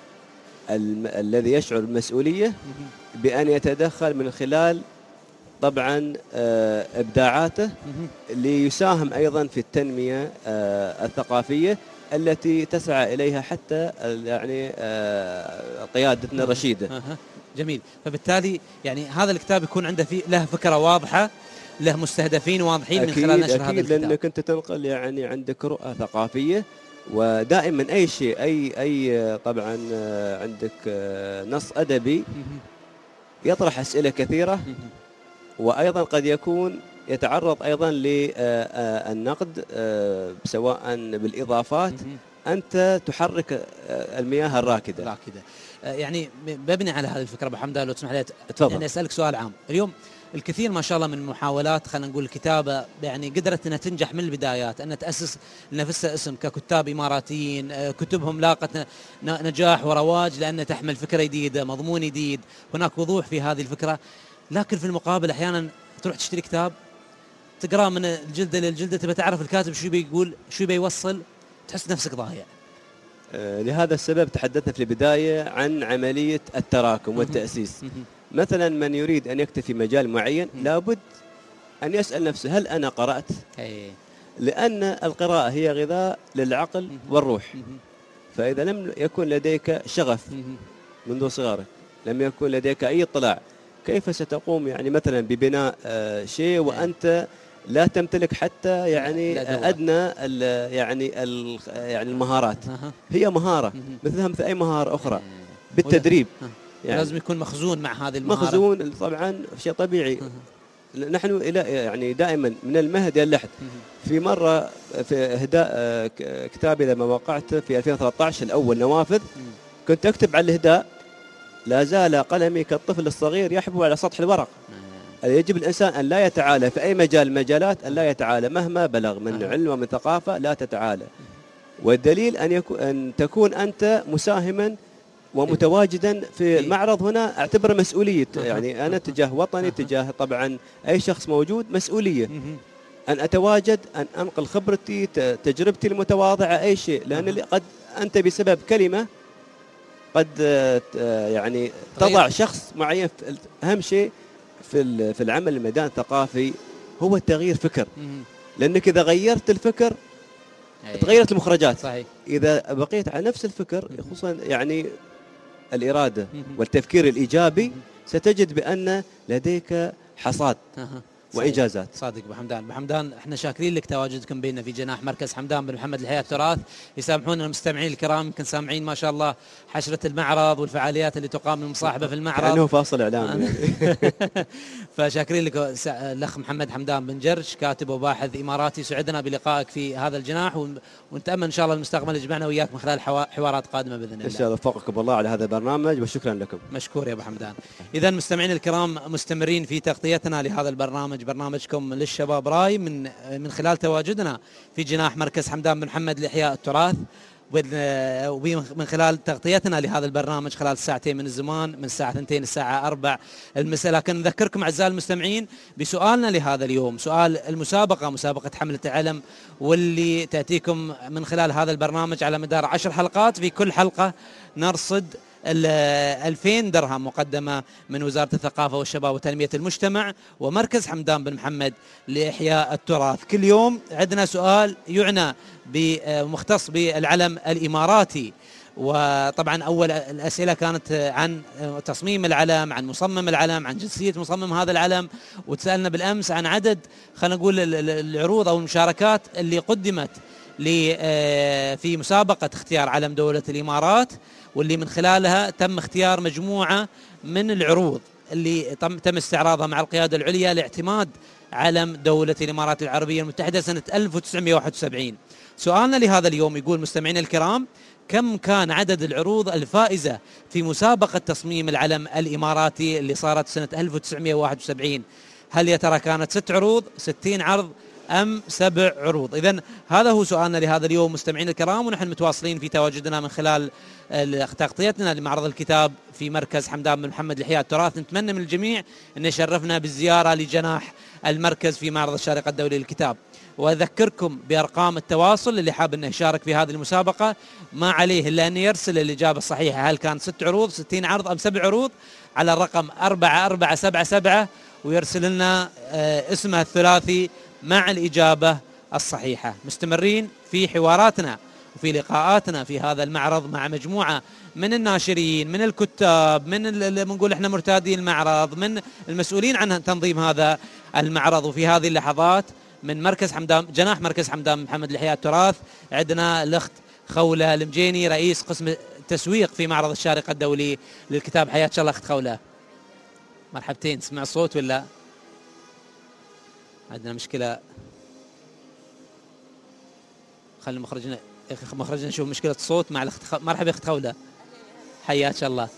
الذي يشعر بالمسؤولية بأن يتدخل من خلال طبعا إبداعاته ليساهم أيضا في التنمية الثقافية التي تسعى إليها حتى يعني قيادتنا الرشيدة. جميل. فبالتالي يعني هذا الكتاب يكون عنده فيه له فكرة واضحة، له مستهدفين واضحين من خلال نشر هذا الكتاب. لأنك أنت تنقل يعني عندك رؤى ثقافية، ودائما أي شيء أي أي طبعا عندك نص أدبي يطرح أسئلة كثيرة، وأيضا قد يكون يتعرض أيضا للنقد سواء بالإضافات. أنت تحرك المياه الراكدة. الراكدة. يعني ببني على هذه الفكرة أبو حمدان لو تسمح لي تفضل. يعني أسألك سؤال عام. اليوم الكثير ما شاء الله من محاولات خلينا نقول الكتابة يعني قدرت أنها تنجح من البدايات، أنها تأسس لنفسها اسم ككتاب إماراتيين، كتبهم لاقت نجاح ورواج لأنها تحمل فكرة جديدة، مضمون جديد، هناك وضوح في هذه الفكرة. لكن في المقابل أحيانا تروح تشتري كتاب تقرأ من الجلدة للجلدة، تبى تعرف الكاتب شو بيقول شو بيوصل، تحس نفسك ضايع. لهذا السبب تحدثنا في البداية عن عملية التراكم والتأسيس. مثلا من يريد أن يكتب في مجال معين لابد أن يسأل نفسه هل أنا قرأت؟ لأن القراءة هي غذاء للعقل والروح. فإذا لم يكن لديك شغف منذ صغرك، لم يكن لديك أي اطلاع، كيف ستقوم يعني مثلا ببناء شيء وأنت لا تمتلك حتى يعني أدنى ال يعني ال يعني المهارات؟ هي مهارة مثلها مثل أي مهارة أخرى بالتدريب. يعني لازم يكون مخزون مع هذه المهارة. مخزون طبعا شيء طبيعي. نحن إلى يعني دائما من المهد إلى اللحد. في مرة في إهداء كتابي لما وقعت في ألفين وثلاثة عشر الأول نوافذ، كنت أكتب على الإهداء لا زال قلمي كالطفل الصغير يحبو على سطح الورق. يجب الإنسان أن لا يتعالى في أي مجال مجالات، أن لا يتعالى مهما بلغ من علم ومن ثقافة، لا تتعالى. والدليل أن يكون أن تكون أنت مساهما ومتواجدا في المعرض. هنا أعتبر مسؤولية، يعني أنا تجاه وطني تجاه طبعا أي شخص موجود مسؤولية أن أتواجد، أن أنقل خبرتي تجربتي المتواضعة أي شيء، لأن قد أنت بسبب كلمة قد يعني تضع شخص معين. أهم شيء في في العمل الميدان الثقافي هو تغيير فكر، لأنك إذا غيرت الفكر تغيرت المخرجات. صحيح. إذا بقيت على نفس الفكر خصوصا يعني الإرادة والتفكير الإيجابي ستجد بأن لديك حصاد وإنجازات. صادق أبو حمدان. أبو حمدان احنا شاكرين لك تواجدكم بيننا في جناح مركز حمدان بن محمد لإحياء التراث. يسامحونا المستمعين الكرام يمكن سامعين ما شاء الله حشرة المعرض والفعاليات اللي تقام المصاحبة في المعرض كأنه فاصل إعلامي. فشاكرين لك الأخ محمد حمدان بن جرش كاتب وباحث إماراتي، سعدنا بلقائك في هذا الجناح ونتأمل إن شاء الله المستقبل يجمعنا وإياك من خلال حوارات قادمة بإذن الله. إن شاء الله وفقكم الله على هذا البرنامج وشكرا لكم. مشكور يا أبو حمدان. إذا مستمعين الكرام مستمرين في تغطيتنا لهذا البرنامج، برنامجكم للشباب راي، من من خلال تواجدنا في جناح مركز حمدان بن محمد لإحياء التراث، ومن خلال تغطيتنا لهذا البرنامج خلال ساعتين من الزمان من الساعة اثنتين للساعة أربع المساء. لكن نذكركم أعزائي المستمعين بسؤالنا لهذا اليوم، سؤال المسابقة، مسابقة حملة العلم، واللي تأتيكم من خلال هذا البرنامج على مدار عشر حلقات. في كل حلقة نرصد ألفين درهم مقدمة من وزارة الثقافة والشباب وتنمية المجتمع ومركز حمدان بن محمد لإحياء التراث. كل يوم عندنا سؤال يعنى بمختص بالعلم الإماراتي، وطبعا أول الأسئلة كانت عن تصميم العلم، عن مصمم العلم، عن جنسية مصمم هذا العلم، وتسألنا بالأمس عن عدد خلينا نقول العروض أو المشاركات اللي قدمت في مسابقة اختيار علم دولة الإمارات، واللي من خلالها تم اختيار مجموعة من العروض اللي تم استعراضها مع القيادة العليا لاعتماد علم دولة الإمارات العربية المتحدة سنة ألف وتسعمئة وواحد وسبعين. سؤالنا لهذا اليوم يقول مستمعين الكرام: كم كان عدد العروض الفائزة في مسابقة تصميم العلم الإماراتي اللي صارت سنة ألف وتسعمئة وواحد وسبعين؟ هل يا ترى كانت ست عروض، ستين عرض، أم سبع عروض؟ إذن هذا هو سؤالنا لهذا اليوم مستمعين الكرام، ونحن متواصلين في تواجدنا من خلال تغطيتنا لمعرض الكتاب في مركز حمدان بن محمد لإحياء التراث. نتمنى من الجميع أن يشرفنا بالزيارة لجناح المركز في معرض الشارقة الدولي للكتاب. وأذكركم بأرقام التواصل اللي حاب أنه يشارك في هذه المسابقة، ما عليه إلا أن يرسل الإجابة الصحيحة هل كان ست عروض، ستين عرض، أم سبع عروض على الرقم أربعة أربعة سبعة سبعة، ويرسل لنا اسمه الثلاثي مع الإجابة الصحيحة. مستمرين في حواراتنا وفي لقاءاتنا في هذا المعرض مع مجموعة من الناشرين، من الكتاب، من بنقول احنا مرتادي المعرض، من المسؤولين عن تنظيم هذا المعرض. وفي هذه اللحظات من مركز حمدان، جناح مركز حمدان محمد لإحياء التراث، عندنا الأخت خولة المجيني رئيس قسم التسويق في معرض الشارقة الدولي للكتاب. حياك الله أخت خولة. مرحبتين. سمع الصوت ولا عندنا مشكلة؟ خلي مخرجنا مخرجنا نشوف مشكلة الصوت مع الأخت. مرحبا أخت خولة. حياك الله.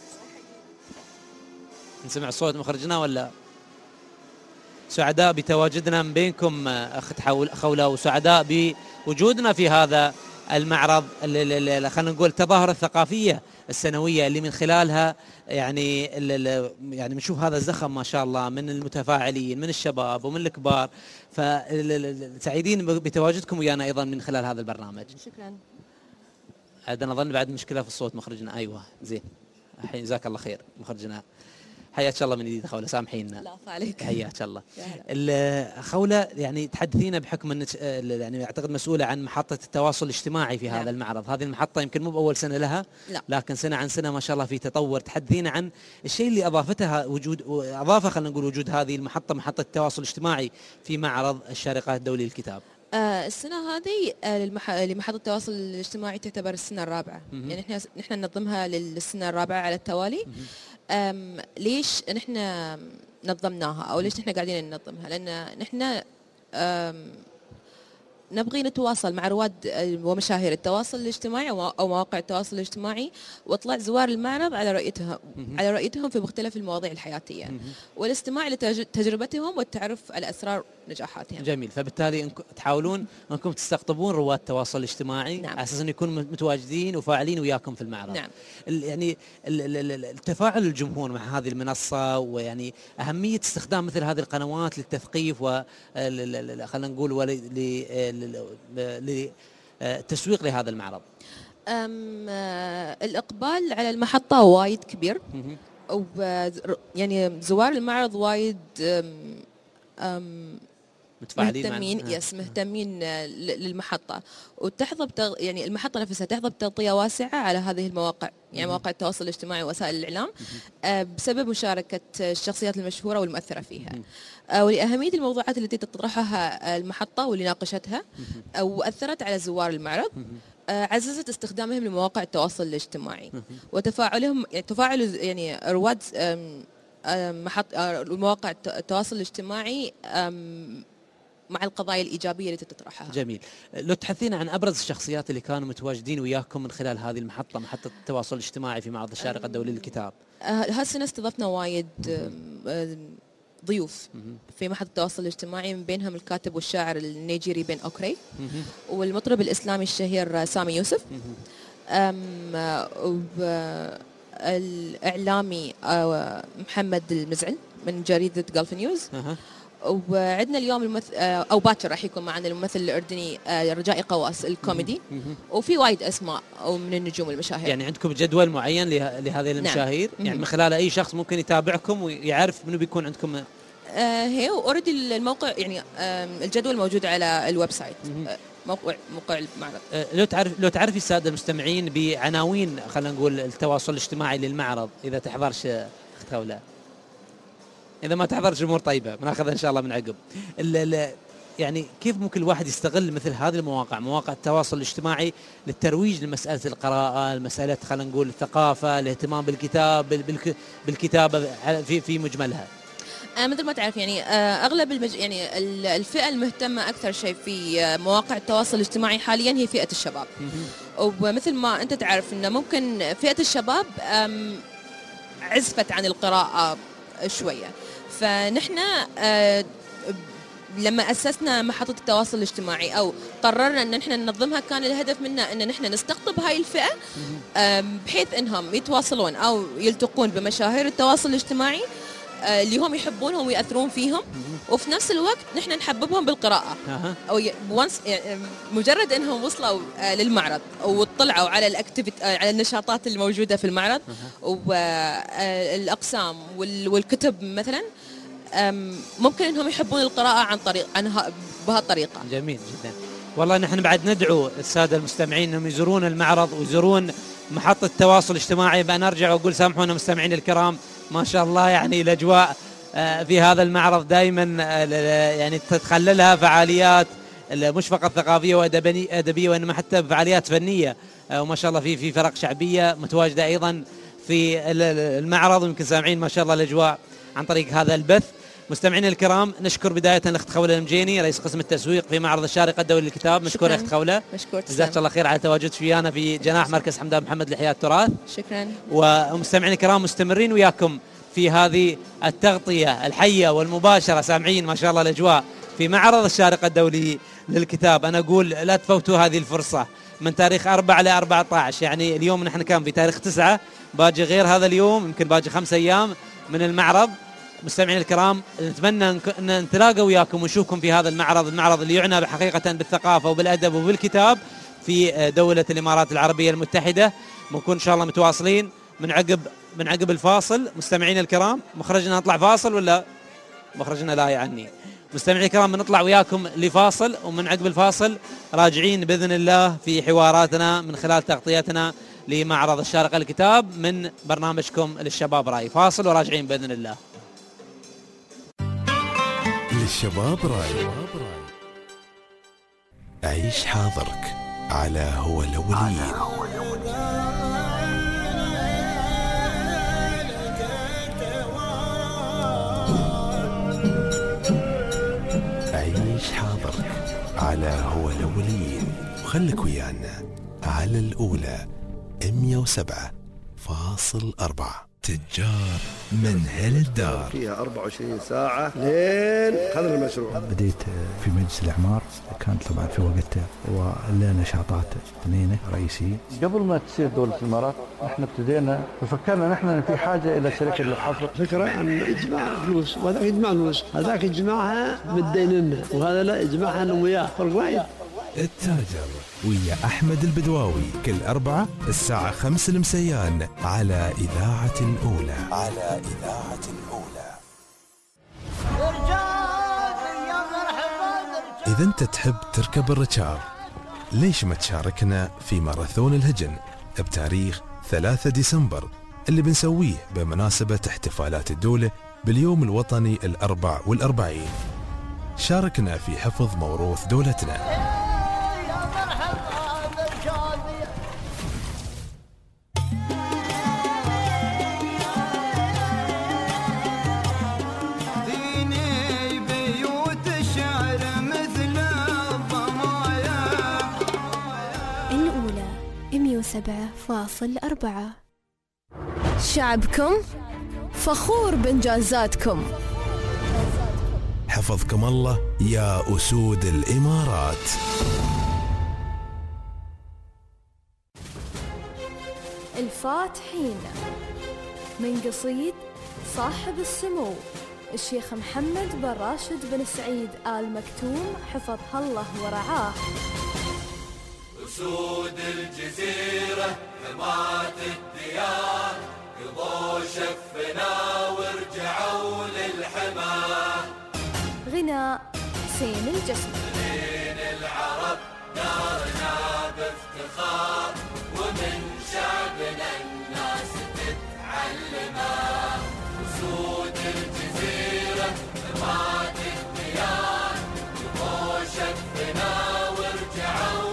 نسمع صوت مخرجنا ولا؟ سعداء بتواجدنا من بينكم أخت خولة، وسعداء بوجودنا في هذا المعرض اللي خلينا نقول التظاهرة الثقافية السنوية اللي من خلالها يعني يعني بنشوف هذا الزخم ما شاء الله من المتفاعلين، من الشباب ومن الكبار، فسعيدين بتواجدكم ويانا أيضا من خلال هذا البرنامج. شكرا. عندنا ظن بعد مشكلة في الصوت مخرجنا. أيوة زين الحين جزاك الله خير مخرجنا. حياك الله من جديد خولة، سامحينا. لا عليك. حياك الله. خولة يعني تحدثينا بحكم أنك يعني أعتقد مسؤولة عن محطة التواصل الاجتماعي في هذا المعرض. هذه المحطة يمكن مو بأول سنة لها، لا. لكن سنة عن سنة ما شاء الله في تطور. تحدثينا عن الشيء اللي أضافتها وجود أضافه خلينا نقول وجود هذه المحطة، محطة التواصل الاجتماعي في معرض الشارقة الدولي للكتاب. آه السنة هذه آه لمح... لمحطة التواصل الاجتماعي تعتبر السنة الرابعة. م- يعني احنا نحن ننظمها للسنة الرابعة على التوالي. أم ليش نحن نظمناها او ليش نحن قاعدين ننظمها؟ لان نحن نبغي نتواصل مع رواد ومشاهير التواصل الاجتماعي او مواقع التواصل الاجتماعي، واطلاع زوار المعرض على رؤيتهم على رؤيتهم في مختلف المواضيع الحياتيه، والاستماع لتجربتهم والتعرف على اسرار نجاحاتهم. جميل. فبالتالي تحاولون انكم تستقطبون رواد التواصل الاجتماعي، نعم. على اساس انه يكونوا متواجدين وفاعلين وياكم في المعرض. نعم. يعني التفاعل الجمهور مع هذه المنصه، ويعني اهميه استخدام مثل هذه القنوات للتثقيف و خلينا نقول للتسويق لهذا المعرض. أم الإقبال على المحطة وايد كبير، و يعني زوار المعرض وايد أم أم متفاعلين مهتمين مع... يس مهتمين للمحطة، وتحظى بتغ... يعني المحطة نفسها تحظى بتغطية واسعة على هذه المواقع، يعني مواقع التواصل الاجتماعي ووسائل الإعلام، آه بسبب مشاركة الشخصيات المشهورة والمؤثرة فيها، آه ولأهمية الموضوعات التي تطرحها المحطة واللي ناقشتها وأثرت على زوار المعرض. آه عززت استخدامهم لمواقع التواصل الاجتماعي وتفاعلهم، يعني تفاعل يعني رواد محط مواقع التواصل الاجتماعي مع القضايا الإيجابية التي تطرحها. جميل. لو تحدثينا عن أبرز الشخصيات اللي كانوا متواجدين وياكم من خلال هذه المحطة، محطة التواصل الاجتماعي في معرض الشارقة الدولي للكتاب. هالسنة استضفنا وايد ضيوف في محطة التواصل الاجتماعي، من بينهم الكاتب والشاعر النيجيري بن أوكري، والمطرب الإسلامي الشهير سامي يوسف، الإعلامي محمد المزعل من جريدة جلف نيوز، وعندنا اليوم الممثل أو باكر راح يكون معنا الممثل الأردني رجائي قواس الكوميدي، وفي وايد أسماء أو من النجوم المشاهير. يعني عندكم جدول معين لهذه المشاهير؟ نعم. يعني من خلال أي شخص ممكن يتابعكم ويعرف منو بيكون عندكم؟ آه هي أوريدي الموقع، يعني آه الجدول موجود على الويب سايت، آه موقع موقع المعرض. أه لو تعرف لو تعرفي السادة المستمعين بعناوين خلينا نقول التواصل الاجتماعي للمعرض، إذا تحضرش أخت خولة، إذا ما تحضرش أمور طيبة بناخذها إن شاء الله من عقب. ال ال يعني كيف ممكن الواحد يستغل مثل هذه المواقع، مواقع التواصل الاجتماعي، للترويج لمسألة القراءة، المسألة خلينا نقول الثقافة، الاهتمام بالكتاب بالكتابة في في مجملها؟ آه مثل ما تعرف يعني آه اغلب المج... يعني الفئه المهتمه اكثر شيء في آه مواقع التواصل الاجتماعي حاليا هي فئه الشباب. ومثل ما انت تعرف انه ممكن فئه الشباب عزفت عن القراءه شويه، فنحن آه لما اسسنا محطه التواصل الاجتماعي او قررنا ان احنا ننظمها، كان الهدف منها ان نحن نستقطب هاي الفئه بحيث انهم يتواصلون او يلتقون بمشاهير التواصل الاجتماعي اللي هم يحبونهم ويأثرون فيهم، وفي نفس الوقت نحن نحببهم بالقراءة. أو وانس يعني مجرد أنهم وصلوا للمعرض واطلعوا على الأكتيفيتي على النشاطات الموجودة في المعرض والأقسام والكتب مثلا، ممكن أنهم يحبون القراءة عن طريق عنها بهالطريقة. جميل جدا. والله نحن بعد ندعو السادة المستمعين أنهم يزورون المعرض ويزورون محطة التواصل الاجتماعي. بأن أرجع وأقول سامحونا مستمعين الكرام، ما شاء الله يعني الأجواء في هذا المعرض دائما يعني تتخللها فعاليات مش فقط ثقافية وأدبية، وإنما حتى فعاليات فنية، وما شاء الله في في فرق شعبية متواجدة أيضا في المعرض، ويمكن سامعين ما شاء الله الأجواء عن طريق هذا البث. مستمعين الكرام، نشكر بداية الأخت خولة المجيني رئيس قسم التسويق في معرض الشارقة الدولي للكتاب. مشكور أخت خولة، جزاك الله خير على تواجدك ويانا في جناح مركز حمدان محمد لإحياء التراث. شكرا. ومستمعين الكرام مستمرين وياكم في هذه التغطية الحية والمباشرة، سامعين ما شاء الله الأجواء في معرض الشارقة الدولي للكتاب. أنا أقول لا تفوتوا هذه الفرصة من تاريخ أربعة إلى أربعة عشر، يعني اليوم نحن كان في تاريخ تسعة، باجي غير هذا اليوم، يمكن باجي خمس أيام من المعرض. مستمعين الكرام، نتمنى أن نتلاقى وياكم ونشوفكم في هذا المعرض، المعرض اللي يعنى بحقيقة بالثقافة وبالأدب وبالكتاب في دولة الإمارات العربية المتحدة. بنكون إن شاء الله متواصلين من عقب من عقب الفاصل. مستمعين الكرام، مخرجنا نطلع فاصل ولا مخرجنا لا يعني؟ مستمعين الكرام، بنطلع وياكم لفاصل، ومن عقب الفاصل راجعين بإذن الله في حواراتنا من خلال تغطيتنا لمعرض الشارقة للكتاب من برنامجكم للشباب راي. فاصل وراجعين بإذن الله. للشباب راي، عيش حاضرك على هو الأولين. عيش حاضرك على هو الأولين، وخلك ويانا على الأولى مية وسبعة فاصل أربعة. تجار منهل الدار فيها أربعة وعشرين ساعة لين قدر المشروع. بديت في مجلس الإعمار، كانت طبعا في وقتها ولنا نشاطات اثنين رئيسية. قبل ما تصير دولة الإمارات احنا ابتدينا وفكرنا نحن ان في حاجة إلى شركة للحفر. فكرة أن إجماع فلوس، وهذاك يجمع فلوس، هذاك يجمعها مديننا، وهذا لا يجمعها أنا وياه، فرق واحد. التاجر ويا أحمد البدواوي كل أربعة الساعة خمس المسيان على إذاعة الأولى. على إذاعة الأولى. رجال يا مرحبا إذا أنت تحب تركب الركاب، ليش ما تشاركنا في ماراثون الهجن بتاريخ ثلاثة ديسمبر اللي بنسويه بمناسبة احتفالات الدولة باليوم الوطني الأربع والأربعين. شاركنا في حفظ موروث دولتنا. سبعة فاصل أربعة. شعبكم فخور بإنجازاتكم. حفظكم الله يا أسود الإمارات. الفاتحين من قصيد صاحب السمو الشيخ محمد بن راشد بن سعيد آل مكتوم حفظها الله ورعاه. أسود الجزيرة حماة الديار قضوا شفنا ورجعوا للحماه. غناء حسين الجسمي. من العرب دارنا بافتخار ومن شعبنا الناس تتعلمه. أسود الجزيرة حماة الديار قضوا شفنا ورجعوا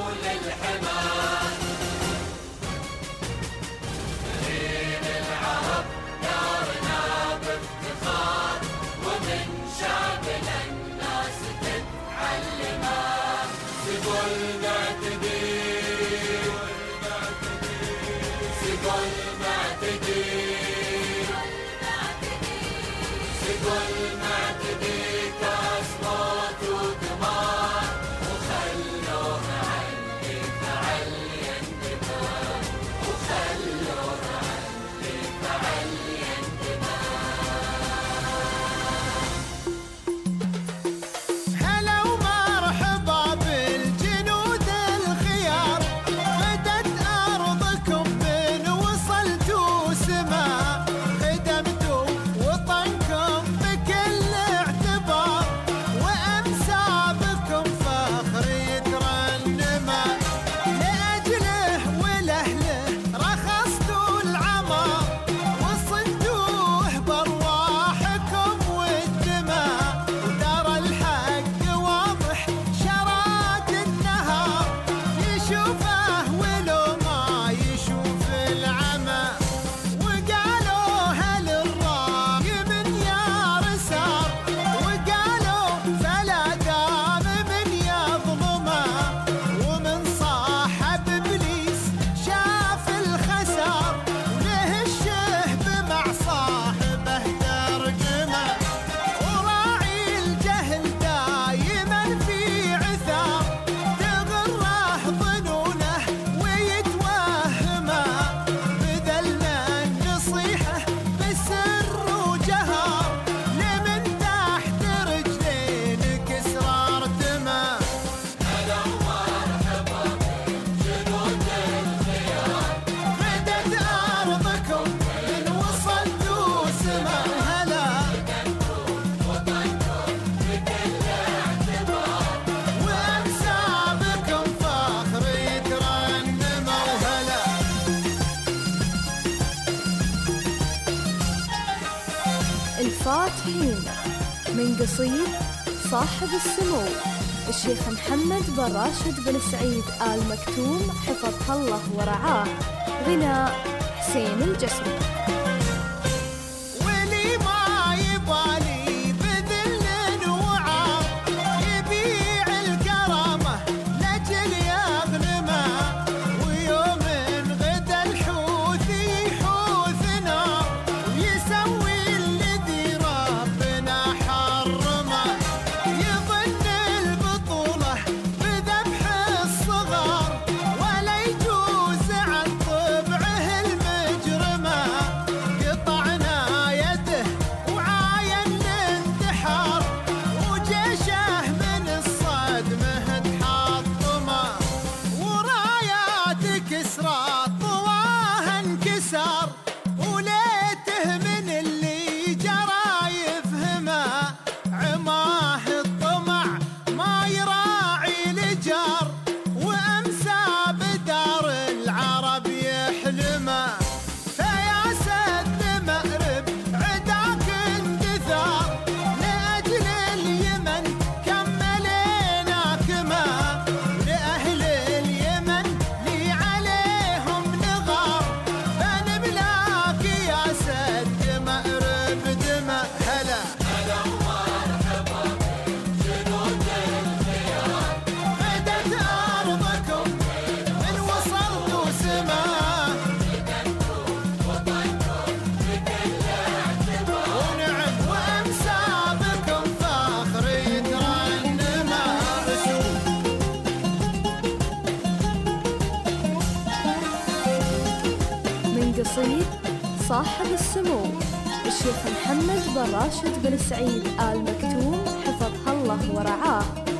الفاتحين من قصيد صاحب السمو الشيخ محمد بن راشد بن سعيد آل مكتوم حفظها الله ورعاه. غناء حسين الجسمي. ولا يجوز عن طبعه المجرمه. صاحب السمو الشيخ محمد بن راشد بن سعيد آل مكتوم حفظه الله ورعاه.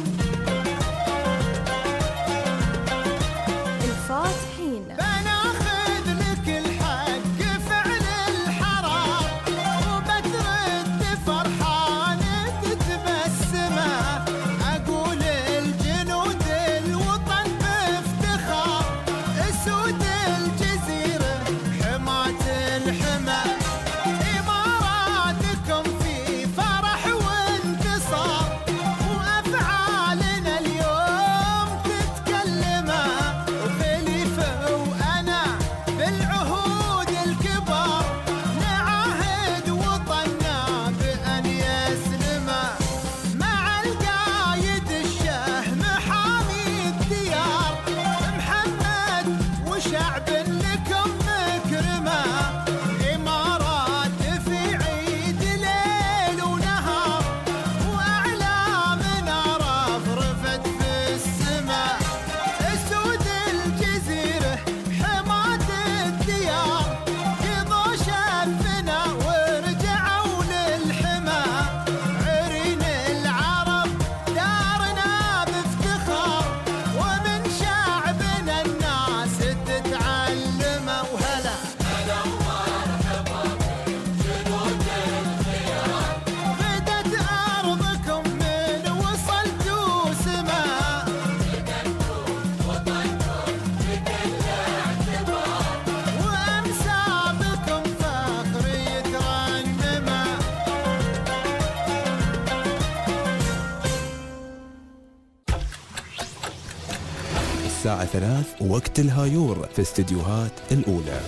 الفاتحين. بناخذ لك الحق فعل الحرام وبترد فرحانك تبسمه، أقول الجنود الوطن بافتخار، اسود الجزيرة حماة الحمى، إماراتكم في فرح وانتصار، وأفعالنا اليوم تتكلمه، وخليفة وأنا بالعهود الكبار نعاهد وطننا بأن يسلمه، مع القايد الشهم حامي الديار محمد وشعب لكم مكرمه، إمارات في عيد ليل ونهار، وأعلامنا رفرفت في السماء، اسود الجزيرة حماة الديار، قضوا شفنا ورجعوا للحمى، عرين العرب دارنا بافتخار، ومن شعبنا الناس تتعلمه، وهلا هلا ومرحبا بجنود الخيار، غدت أرضكم من وصلتوا سما، بدلتوا وطنكم بكل اعتبار، وأمسابكم فخر يترنمه. الساعة ثلاث وقت الهايور في استديوهات الأولى.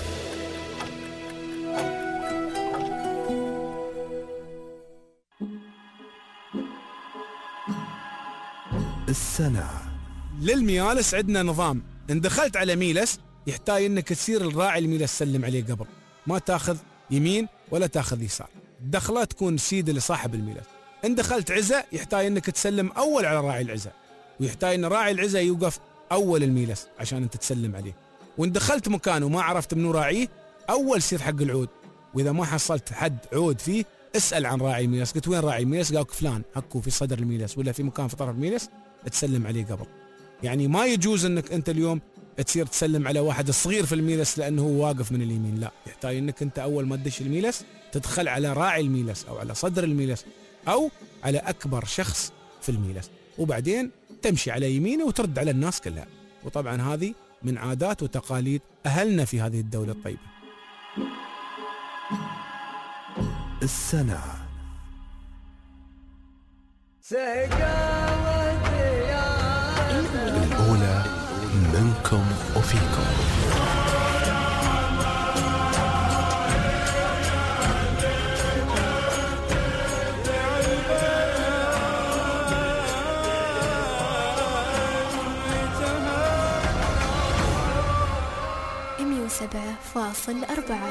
السنة. للميالس عندنا نظام، ان دخلت على ميلس يحتاج انك تصير الراعي الميلس سلم عليه قبل، ما تاخذ يمين ولا تاخذ يسار، الدخله تكون سيد لصاحب الميلس. ان دخلت عزة يحتاج انك تسلم اول على راعي العزة، ويحتاج ان راعي العزة يوقف اول الميلس عشان انت تسلم عليه. وان دخلت مكان وما عرفت منو راعيه اول سير حق العود، واذا ما حصلت حد عود فيه اسال عن راعي الميلس، قلت وين راعي الميلس؟ قالك فلان، هكو في صدر الميلس ولا في مكان في طرف الميلس، تسلم عليه قبل. يعني ما يجوز انك انت اليوم تصير تسلم على واحد الصغير في الميلس لانه هو واقف من اليمين، لا، يحتاج انك انت اول ما تدش الميلس تدخل على راعي الميلس او على صدر الميلس او على اكبر شخص في الميلس، وبعدين تمشي على يمينه وترد على الناس كلها. وطبعا هذه من عادات وتقاليد اهلنا في هذه الدولة الطيبة. السنة. الأولى منكم وفيكم. مية وسبعة فاصل أربعة.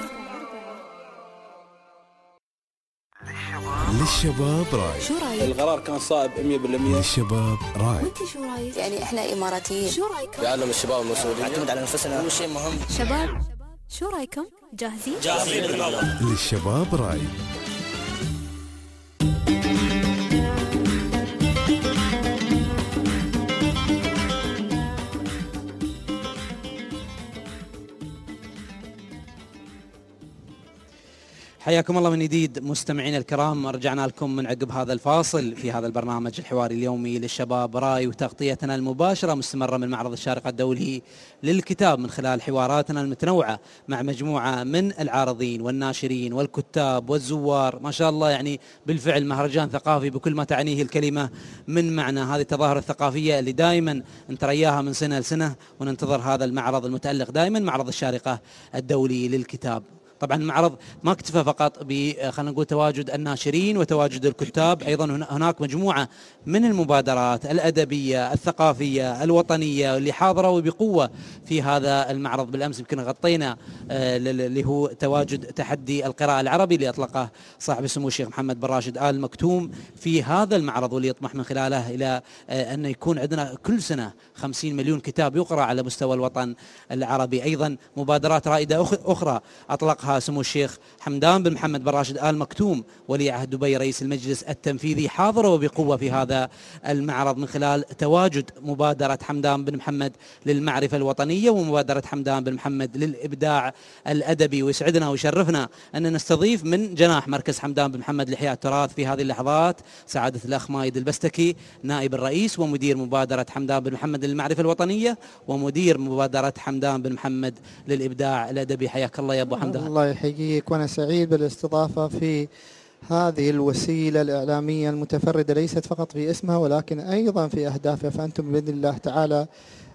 للشباب راي. شو رايك؟ القرار كان صائب مية بالمية. للشباب راي. وانت شو رايك؟ يعني احنا اماراتيين، شو رايكم؟ يعلم الشباب المسؤولين، نعتمد على انفسنا، هو شيء مهم. شباب شو رايكم؟ جاهزين؟ جاهزين. للشباب راي. حياكم الله من جديد مستمعينا الكرام، رجعنا لكم من عقب هذا الفاصل في هذا البرنامج الحواري اليومي للشباب راي، وتغطيتنا المباشرة مستمرة من معرض الشارقة الدولي للكتاب من خلال حواراتنا المتنوعة مع مجموعة من العارضين والناشرين والكتاب والزوار، ما شاء الله يعني بالفعل مهرجان ثقافي بكل ما تعنيه الكلمة من معنى. هذه التظاهرة الثقافية اللي دائما نترياها من سنة لسنة وننتظر هذا المعرض المتألق دائما، معرض الشارقة الدولي للكتاب. طبعا المعرض ما اكتفى فقط ب خلينا نقول تواجد الناشرين وتواجد الكتاب، ايضا هناك مجموعه من المبادرات الادبيه الثقافيه الوطنيه اللي حاضروا بقوه في هذا المعرض. بالامس يمكن غطينا اللي هو تواجد تحدي القراءه العربي اللي اطلقه صاحب السمو الشيخ محمد بن راشد آل مكتوم في هذا المعرض، واللي يطمح من خلاله الى ان يكون عندنا كل سنه خمسين مليون كتاب يقرا على مستوى الوطن العربي. ايضا مبادرات رائده اخرى اطلقها أحققها سمو الشيخ حمدان بن محمد بن راشد آل مكتوم ولي عهد دبي رئيس المجلس التنفيذي حاضر وبقوة في هذا المعرض من خلال تواجد مبادرة حمدان بن محمد للمعرفة الوطنية ومبادرة حمدان بن محمد للإبداع الأدبي. ويسعدنا ويشرفنا أن نستضيف من جناح مركز حمدان بن محمد لإحياء التراث في هذه اللحظات سعادة الأخ مايد البستكي نائب الرئيس ومدير مبادرة حمدان بن محمد للمعرفة الوطنية ومدير مبادرة حمدان بن محمد للإبداع الأدبي. حياك الله يا أبو حمدان. الله يحييك، وأنا سعيد بالاستضافة في هذه الوسيلة الإعلامية المتفردة ليست فقط في اسمها ولكن أيضا في أهدافها، فأنتم بإذن الله تعالى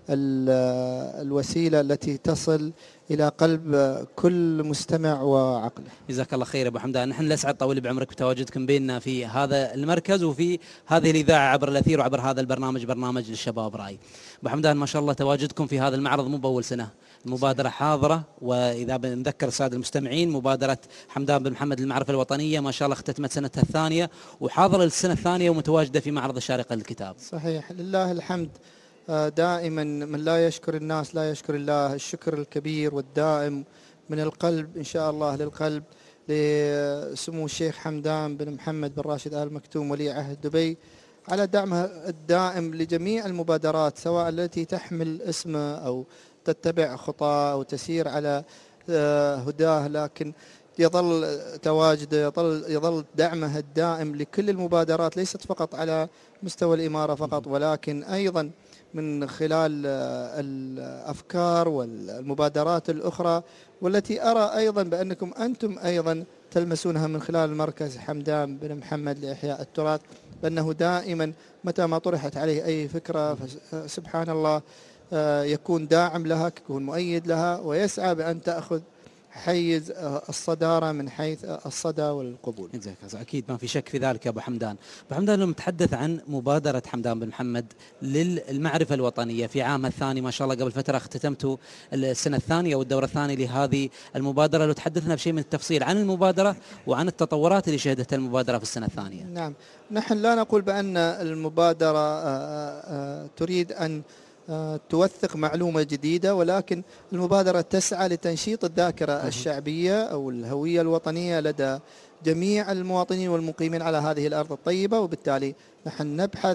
الوسيلة التي تصل إلى قلب كل مستمع وعقله. جزاك الله خير أبو حمدان. نحن نسعد طول بعمرك بتواجدكم بيننا في هذا المركز وفي هذه الإذاعة عبر الأثير وعبر هذا البرنامج برنامج للشباب راي. أبو حمدان ما شاء الله تواجدكم في هذا المعرض مو بأول سنة، المبادرة حاضرة، وإذا بنذكر السادة المستمعين مبادرة حمدان بن محمد للمعرفة الوطنية ما شاء الله اختتمت سنتها الثانية وحاضرة للسنة الثانية ومتواجدة في معرض الشارقة للكتاب. صحيح، لله الحمد. دائما من لا يشكر الناس لا يشكر الله. الشكر الكبير والدائم من القلب إن شاء الله للقلب لسمو الشيخ حمدان بن محمد بن راشد آل مكتوم ولي عهد دبي على دعمه الدائم لجميع المبادرات سواء التي تحمل اسمه أو تتبع خطاه أو تسير على هداه، لكن يظل تواجده يظل يظل دعمه الدائم لكل المبادرات ليست فقط على مستوى الإمارة فقط ولكن أيضا من خلال الأفكار والمبادرات الأخرى والتي أرى أيضا بأنكم أنتم أيضا تلمسونها من خلال مركز حمدان بن محمد لإحياء التراث، بأنه دائما متى ما طرحت عليه أي فكرة سبحان الله يكون داعم لها، يكون مؤيد لها ويسعى بأن تأخذ حيز الصدارة من حيث الصدى والقبول. أكيد ما في شك في ذلك يا أبو حمدان. أبو حمدان لما نتحدث عن مبادرة حمدان بن محمد للمعرفة الوطنية في عامها الثاني ما شاء الله قبل فترة اختتمتوا السنة الثانية والدورة الثانية لهذه المبادرة، لو تحدثنا بشيء من التفصيل عن المبادرة وعن التطورات اللي شهدتها المبادرة في السنة الثانية. نعم، نحن لا نقول بأن المبادرة تريد أن توثق معلومة جديدة ولكن المبادرة تسعى لتنشيط الذاكرة الشعبية أو الهوية الوطنية لدى جميع المواطنين والمقيمين على هذه الأرض الطيبة، وبالتالي نحن نبحث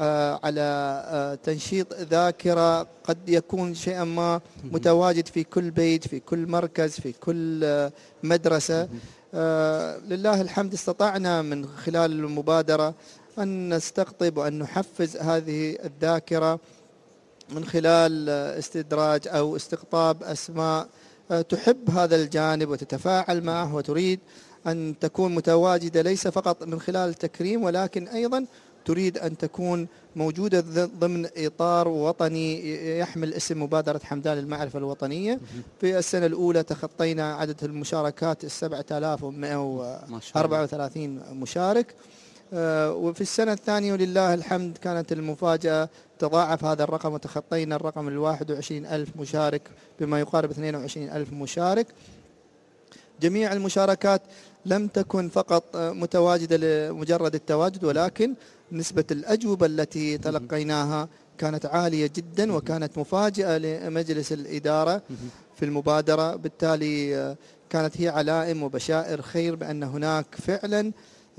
على تنشيط ذاكرة قد يكون شيئا ما متواجد في كل بيت في كل مركز في كل مدرسة. لله الحمد استطعنا من خلال المبادرة أن نستقطب وأن نحفز هذه الذاكرة من خلال استدراج أو استقطاب أسماء تحب هذا الجانب وتتفاعل معه وتريد أن تكون متواجدة ليس فقط من خلال التكريم ولكن أيضا تريد أن تكون موجودة ضمن إطار وطني يحمل اسم مبادرة حمدان للمعرفة الوطنية. في السنة الأولى تخطينا عدد المشاركات السبعة آلاف ومئة وأربعة وثلاثين مشارك، وفي السنة الثانية ولله الحمد كانت المفاجأة تضاعف هذا الرقم وتخطينا الرقم الواحد وعشرين ألف مشارك بما يقارب اثنين وعشرين ألف مشارك. جميع المشاركات لم تكن فقط متواجدة لمجرد التواجد ولكن نسبة الأجوبة التي تلقيناها كانت عالية جدا وكانت مفاجئة لمجلس الإدارة في المبادرة، بالتالي كانت هي علائم وبشائر خير بأن هناك فعلا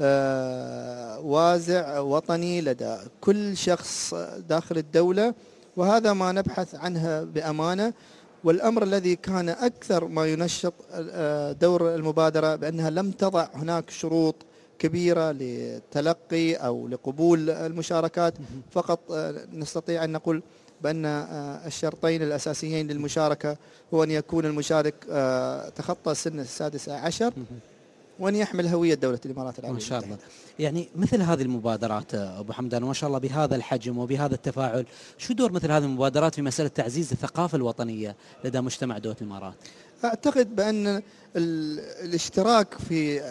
وازع وطني لدى كل شخص داخل الدولة، وهذا ما نبحث عنه بأمانة. والأمر الذي كان أكثر ما ينشط دور المبادرة بأنها لم تضع هناك شروط كبيرة لتلقي أو لقبول المشاركات، فقط نستطيع أن نقول بأن الشرطين الأساسيين للمشاركة هو أن يكون المشارك تخطى سن السادسة عشر وأن يحمل هوية دولة الإمارات العربية. ما شاء الله. يعني مثل هذه المبادرات أبو حمدان ما شاء الله بهذا الحجم وبهذا التفاعل، شو دور مثل هذه المبادرات في مسألة تعزيز الثقافة الوطنية لدى مجتمع دولة الإمارات؟ أعتقد بأن الاشتراك في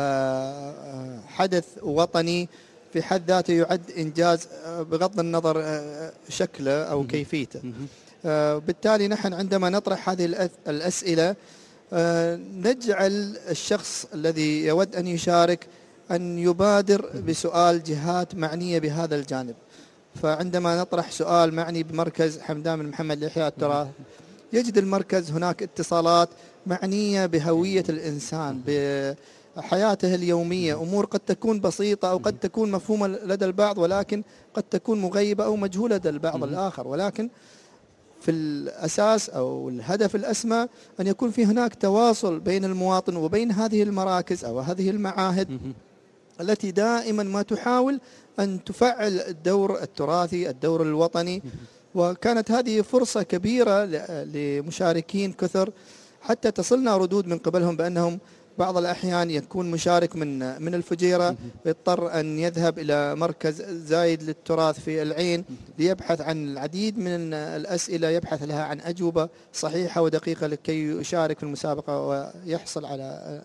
حدث وطني في حد ذاته يعد إنجاز بغض النظر شكله أو كيفيته. بالتالي نحن عندما نطرح هذه الأسئلة نجعل الشخص الذي يود أن يشارك أن يبادر بسؤال جهات معنية بهذا الجانب. فعندما نطرح سؤال معني بمركز حمدان بن محمد لإحياء التراث يجد المركز هناك اتصالات معنية بهوية الإنسان، بحياته اليومية، أمور قد تكون بسيطة أو قد تكون مفهومة لدى البعض ولكن قد تكون مغيبة أو مجهولة لدى البعض الآخر، ولكن في الأساس أو الهدف الأسمى أن يكون في هناك تواصل بين المواطن وبين هذه المراكز أو هذه المعاهد التي دائما ما تحاول أن تفعل الدور التراثي، الدور الوطني. وكانت هذه فرصة كبيرة لمشاركين كثر، حتى تصلنا ردود من قبلهم بأنهم بعض الأحيان يكون مشارك من من الفجيرة يضطر أن يذهب إلى مركز زايد للتراث في العين ليبحث عن العديد من الأسئلة، يبحث لها عن أجوبة صحيحة ودقيقة لكي يشارك في المسابقة ويحصل على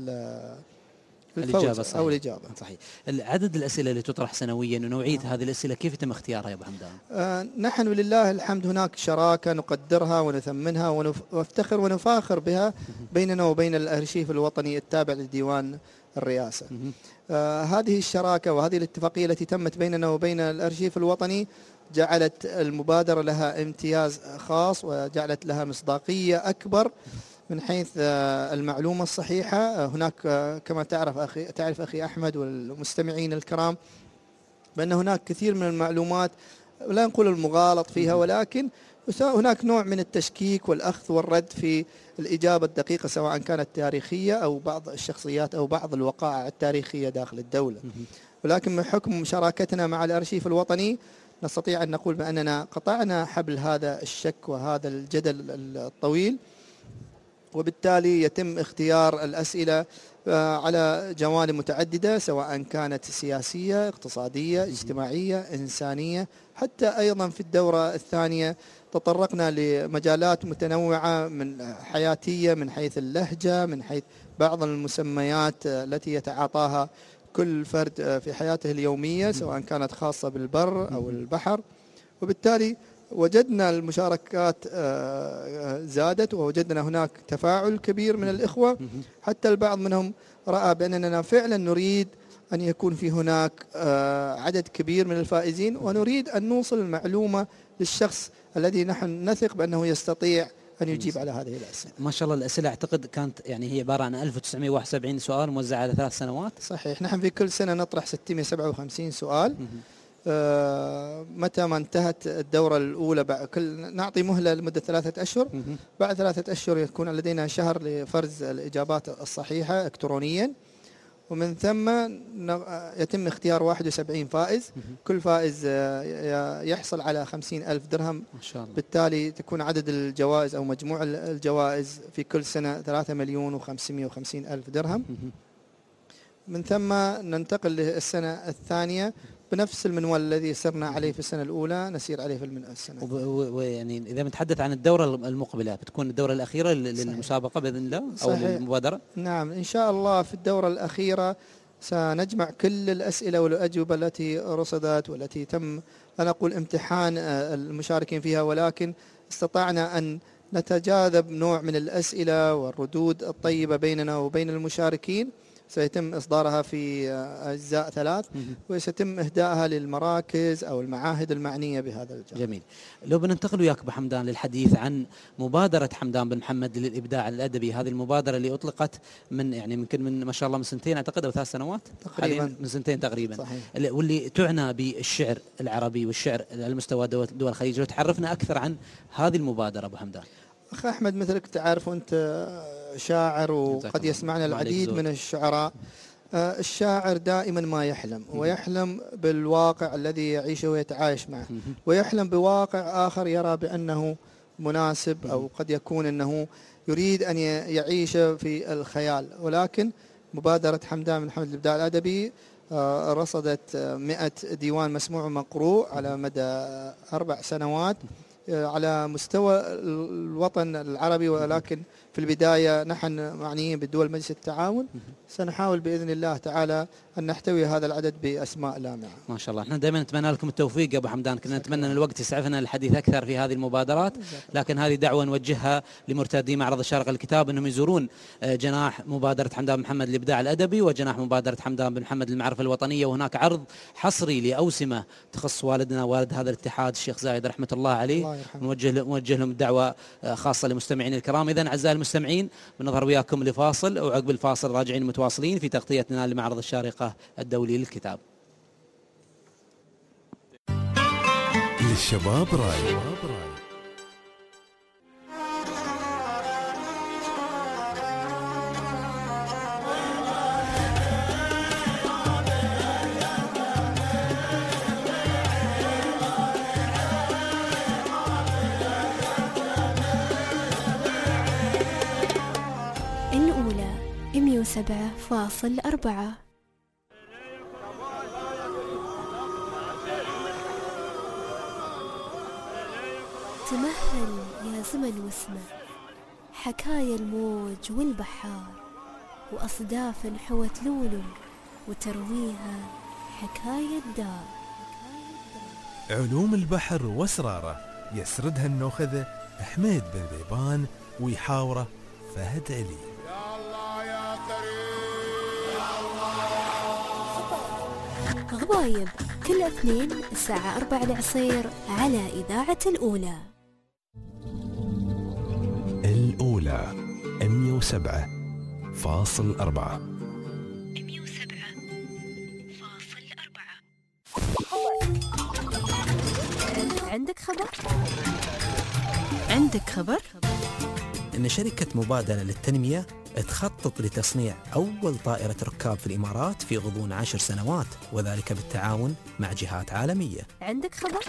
الإجابة صحيح. أو الإجابة صحيح. عدد الأسئلة اللي تطرح سنويا ونوعية آه. هذه الأسئلة كيف يتم اختيارها يا أبو حمدان؟ آه نحن لله الحمد هناك شراكة نقدرها ونثمنها ونفتخر ونفاخر بها بيننا وبين الأرشيف الوطني التابع لديوان الرئاسة. آه هذه الشراكة وهذه الاتفاقية التي تمت بيننا وبين الأرشيف الوطني جعلت المبادرة لها امتياز خاص وجعلت لها مصداقية أكبر من حيث المعلومة الصحيحة. هناك كما تعرف أخي تعرف أخي أحمد والمستمعين الكرام بأن هناك كثير من المعلومات لا نقول المغالط فيها، ولكن هناك نوع من التشكيك والأخذ والرد في الإجابة الدقيقة سواء كانت تاريخية أو بعض الشخصيات أو بعض الوقائع التاريخية داخل الدولة. ولكن من حكم مشاركتنا مع الأرشيف الوطني نستطيع أن نقول بأننا قطعنا حبل هذا الشك وهذا الجدل الطويل، وبالتالي يتم اختيار الأسئلة على جوانب متعددة سواء كانت سياسية، اقتصادية، اجتماعية، إنسانية. حتى أيضا في الدورة الثانية تطرقنا لمجالات متنوعة من حياتية من حيث اللهجة، من حيث بعض المسميات التي يتعاطاها كل فرد في حياته اليومية سواء كانت خاصة بالبر أو البحر. وبالتالي وجدنا المشاركات زادت ووجدنا هناك تفاعل كبير من الإخوة، حتى البعض منهم رأى بأننا فعلا نريد أن يكون في هناك عدد كبير من الفائزين، ونريد أن نوصل المعلومة للشخص الذي نحن نثق بأنه يستطيع أن يجيب على هذه الأسئلة. ما شاء الله الأسئلة أعتقد كانت يعني هي عبارة عن ألف وتسعمئة وواحد وسبعين سؤال موزعة على ثلاث سنوات. صحيح، نحن في كل سنة نطرح ستمئة وسبعة وخمسين سؤال. آه متى ما انتهت الدورة الأولى بعد كل نعطي مهلة لمدة ثلاثة أشهر. بعد ثلاثة أشهر يكون لدينا شهر لفرز الإجابات الصحيحة إلكترونيا، ومن ثم يتم اختيار واحد وسبعين فائز. كل فائز يحصل على خمسين ألف درهم ما شاء الله. بالتالي تكون عدد الجوائز أو مجموع الجوائز في كل سنة ثلاثة مليون وخمسمئة وخمسين ألف درهم. من ثم ننتقل للسنة الثانية بنفس المنوال الذي سرنا عليه في السنة الأولى نسير عليه في السنة. ويعني إذا بنتحدث عن الدورة المقبلة بتكون الدورة الأخيرة للمسابقة بإذن الله أو صحيح. للمبادرة. نعم إن شاء الله في الدورة الأخيرة سنجمع كل الأسئلة والأجوبة التي رصدت والتي تم لا نقول امتحان المشاركين فيها، ولكن استطعنا أن نتجاذب نوع من الأسئلة والردود الطيبة بيننا وبين المشاركين. سيتم إصدارها في أجزاء ثلاث وسيتم إهدائها للمراكز أو المعاهد المعنية بهذا الجانب. جميل. لو بننتقل وياك أبو حمدان للحديث عن مبادرة حمدان بن محمد للإبداع الأدبي، هذه المبادرة اللي أطلقت من يعني يمكن من ما شاء الله من سنتين أعتقد أو ثلاث سنوات تقريبا، من سنتين تقريبا. صحيح. واللي تعنى بالشعر العربي والشعر على مستوى دول الخليج. لو تعرفنا أكثر عن هذه المبادرة أبو حمدان. أخ أحمد مثلك تعرف وأنت شاعر وقد يسمعنا العديد من الشعراء. الشاعر دائما ما يحلم ويحلم بالواقع الذي يعيشه ويتعايش معه، ويحلم بواقع آخر يرى بأنه مناسب أو قد يكون أنه يريد أن يعيش في الخيال. ولكن مبادرة حمدان بن محمد للإبداع الأدبي رصدت مئة ديوان مسموع ومقروء على مدى أربع سنوات على مستوى الوطن العربي، ولكن في البداية نحن معنيين بدول مجلس التعاون. سنحاول بإذن الله تعالى أن نحتوي هذا العدد بأسماء لامعة. ما شاء الله. احنا دائما نتمنى لكم التوفيق يا أبو حمدان. كنا نتمنى أن الوقت يسعفنا للحديث أكثر في هذه المبادرات، لكن هذه دعوة نوجهها لمرتادي معرض الشارقة للكتاب أنهم يزورون جناح مبادرة حمدان بن محمد للإبداع الأدبي وجناح مبادرة حمدان بن محمد للمعرفة الوطنية. وهناك عرض حصري لأوسمة تخص والدنا والد هذا الاتحاد الشيخ زايد رحمة الله عليه. يرحمه. نوجه نوجه لهم دعوة خاصة لمستمعين الكرام. إذن أعزائي المستمعين بنظهر وياكم لفاصل، وعقب الفاصل راجعين متواصلين في تغطيتنا لمعرض الشارقة الدولي للكتاب. للشباب راي. الأولى مئة وسبعة فاصل أربعة. تمهل يا زمن واسمع حكايا الموج والبحار، وأصداف حوت لولو وترويها حكاية دار. علوم البحر واسراره يسردها النوخذة حميد بن ذيبان، ويحاوره فهد علي. غضايب كل اثنين الساعة أربعة العصير على إذاعة الأولى. الأولى مئة وسبعة فاصل أربعة. مئة وسبعة فاصل أربعة. عندك خبر؟ عندك خبر؟ إن شركة مبادلة للتنمية تخطط لتصنيع أول طائرة ركاب في الإمارات في غضون عشر سنوات، وذلك بالتعاون مع جهات عالمية. عندك خبر؟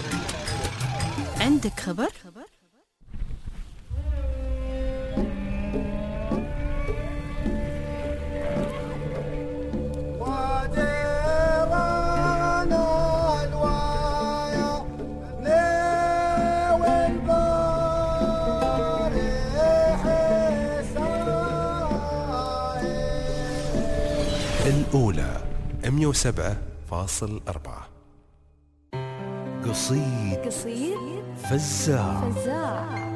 عندك خبر؟ الأولى مئة وسبعة فاصل أربعة. قصيد قصيد فزاع. فزاع.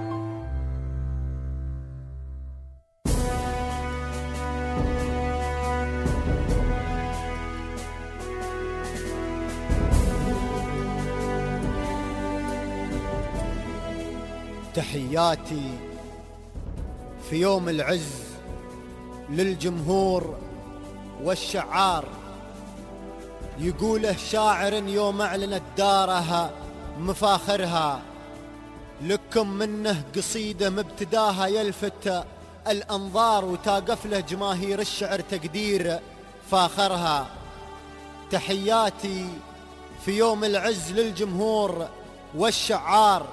تحياتي في يوم العز للجمهور والشعار، يقوله شاعر يوم أعلنت دارها مفاخرها، لكم منه قصيدة مبتداها يلفت الأنظار، وتاقف له جماهير الشعر تقدير فاخرها. تحياتي في يوم العز للجمهور والشعار،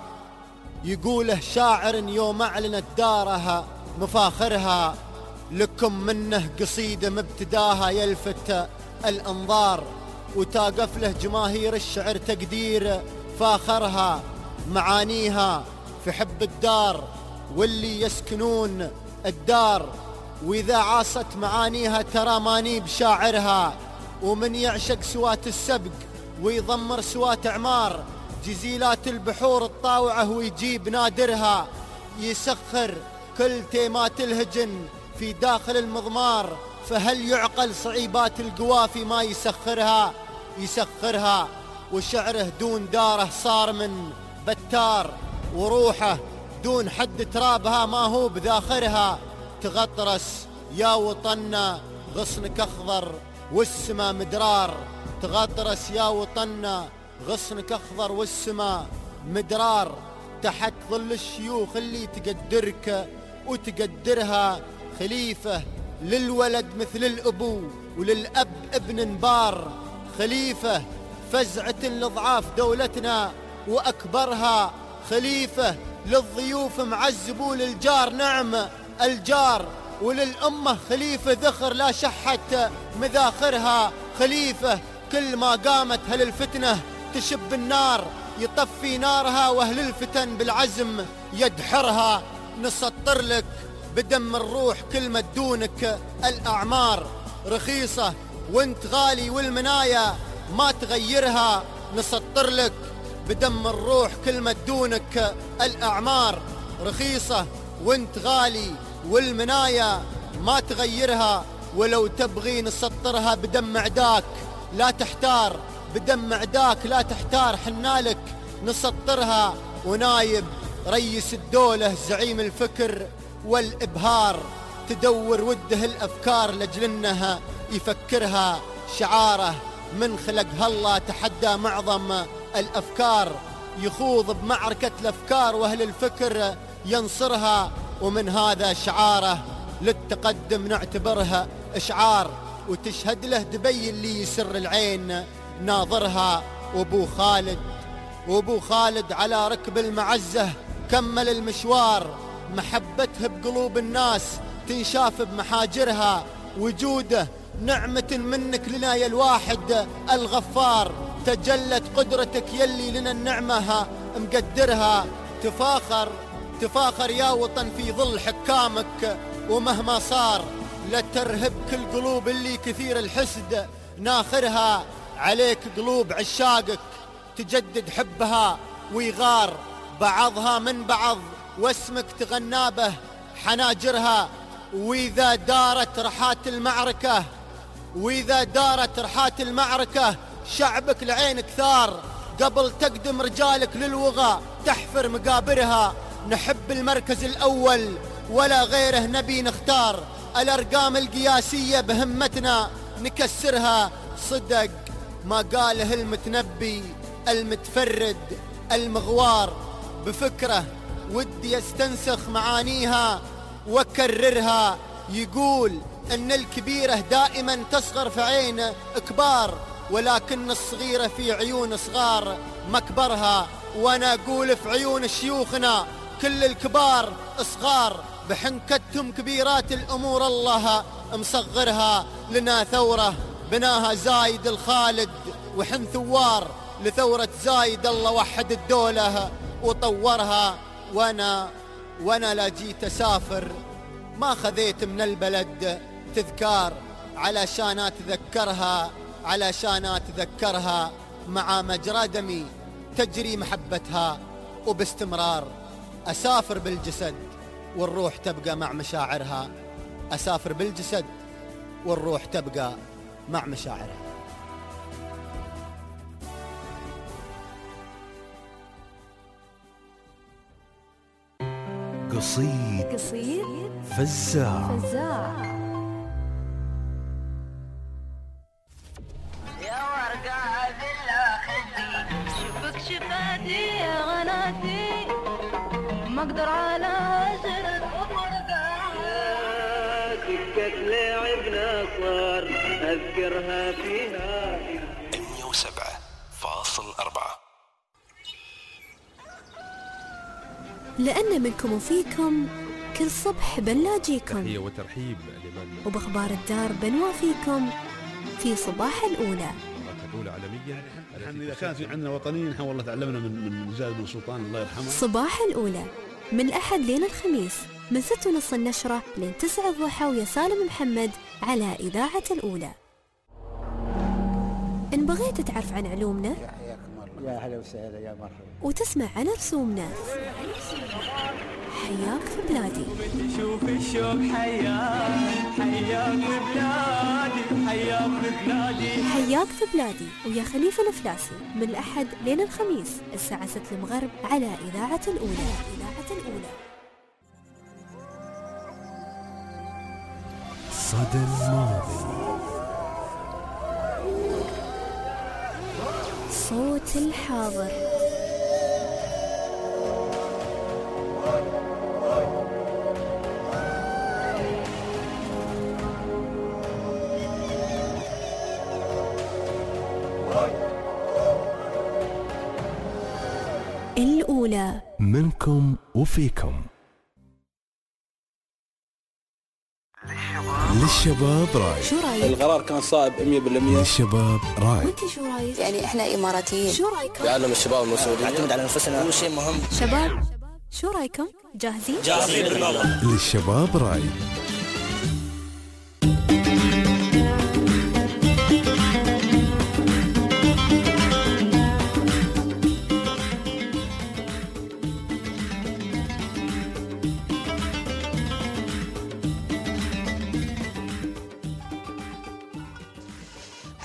يقوله شاعر يوم أعلنت دارها مفاخرها، لكم منه قصيدة مبتداها يلفت الأنظار، وتاقف له جماهير الشعر تقدير فاخرها. معانيها في حب الدار واللي يسكنون الدار، وإذا عاصت معانيها ترى ماني بشاعرها، ومن يعشق سوات السبق ويضمر سوات عمار، جزيلات البحور الطاوعة ويجيب نادرها، يسخر كل تيمات الهجن في داخل المضمار، فهل يعقل صعيبات القوافي ما يسخرها؟ يسخرها. وشعره دون داره صار من بتار، وروحه دون حد ترابها ما هو بذاخرها. تغطرس يا وطنا غصنك أخضر والسما مدرار، تغطرس يا وطنا غصنك أخضر والسما مدرار، تحت ظل الشيوخ اللي تقدرك وتقدرها. خليفة للولد مثل الأبو وللأب ابن نبار، خليفة فزعة لضعاف دولتنا وأكبرها، خليفة للضيوف معذب وللجار نعم الجار، وللأمة خليفة ذخر لا شحت مذاخرها. خليفة كل ما قامت هل الفتنة تشب النار، يطفي نارها وأهل الفتن بالعزم يدحرها. نسطر لك بدم الروح كلمة دونك الأعمار، رخيصة وانت غالي والمنايا ما تغيرها. نسطر لك بدم الروح كلمة دونك الأعمار، رخيصة وانت غالي والمنايا ما تغيرها. ولو تبغي نسطرها بدم عداك لا تحتار، بدم عداك لا تحتار، حنالك نسطرها. ونايب رئيس الدولة زعيم الفكر والإبهار، تدور وده الأفكار لجل إنها يفكرها. شعاره من خلقها الله تحدى معظم الأفكار، يخوض بمعركة الأفكار وأهل الفكر ينصرها. ومن هذا شعاره للتقدم نعتبرها إشعار، وتشهد له دبي اللي يسر العين ناظرها. وابو خالد وابو خالد على ركب المعزة كمل المشوار، محبته بقلوب الناس تنشاف بمحاجرها. وجوده نعمة منك لنا يا الواحد الغفار، تجلت قدرتك يلي لنا النعمة مقدرها. تفاخر تفاخر يا وطن في ظل حكامك، ومهما صار لا ترهبك القلوب اللي كثير الحسد ناخرها. عليك قلوب عشاقك تجدد حبها ويغار بعضها من بعض، واسمك تغنى به حناجرها. وإذا دارت رحات المعركة وإذا دارت رحات المعركة شعبك لعينك ثار، قبل تقدم رجالك للوغى تحفر مقابرها. نحب المركز الأول ولا غيره نبي نختار، الأرقام القياسية بهمتنا نكسرها. صدق ما قاله المتنبي المتفرد المغوار، بفكرة ودي استنسخ معانيها وكررها. يقول ان الكبيرة دائما تصغر في عين كبار، ولكن الصغيرة في عيون صغار مكبرها. وانا اقول في عيون شيوخنا كل الكبار صغار، بحنكتهم كبيرات الامور الله مصغرها. لنا ثورة بناها زايد الخالد وحن ثوار، لثورة زايد الله وحد الدولة وطورها. وانا وانا لا جيت اسافر ما خذيت من البلد تذكار، علشان اتذكرها علشان اتذكرها مع مجرى دمي تجري محبتها وباستمرار. اسافر بالجسد والروح تبقى مع مشاعرها، اسافر بالجسد والروح تبقى مع مشاعرها. قصيد قصيد فزاع فزاع. يا ورقة ذلا خدي شوفك شفاتي يا غناتي، ما اقدر على هجرك وفرقة. سكة لعبنا صار اذكرها فيها مية وسبعة فاصل أربعة. لأن منكم وفيكم كل صبح بنلاجيكم، تحية وترحيب لمن وبأخبار الدار بنوافيكم في صباح الأولى. الأولى عالميا. احنا اذا كان في عندنا وطنيين احنا والله تعلمنا من من زاد بن سلطان الله يرحمه. صباح الأولى من الأحد لين الخميس من ست ونص النشرة لين تسعة الضحى، ويا سالم محمد على إذاعة الأولى. إن بغيت تعرف عن علومنا يا هلا وسهلا يا مرحبا، وتسمع عن رسومنا، حياك في بلادي. شوف الشوق حياك حياك في بلادي حياك في بلادي حياك في بلادي ويا خليفة الفلاسي من الأحد لين الخميس الساعة ستة المغرب على إذاعة الأولى. إذاعة الأولى. صدى الماضي، صوت الحاضر، الأولى منكم وفيكم. للشباب راي. شو رايك؟ القرار كان صائب مية بالمية. للشباب راي. وانت شو رايك؟ يعني احنا اماراتيين، شو رايكم؟ يعلم الشباب المسؤولين، نعتمد على انفسنا، هو شيء مهم. شباب شو رايكم؟ جاهزين؟ جاهزين بالمرة. للشباب راي.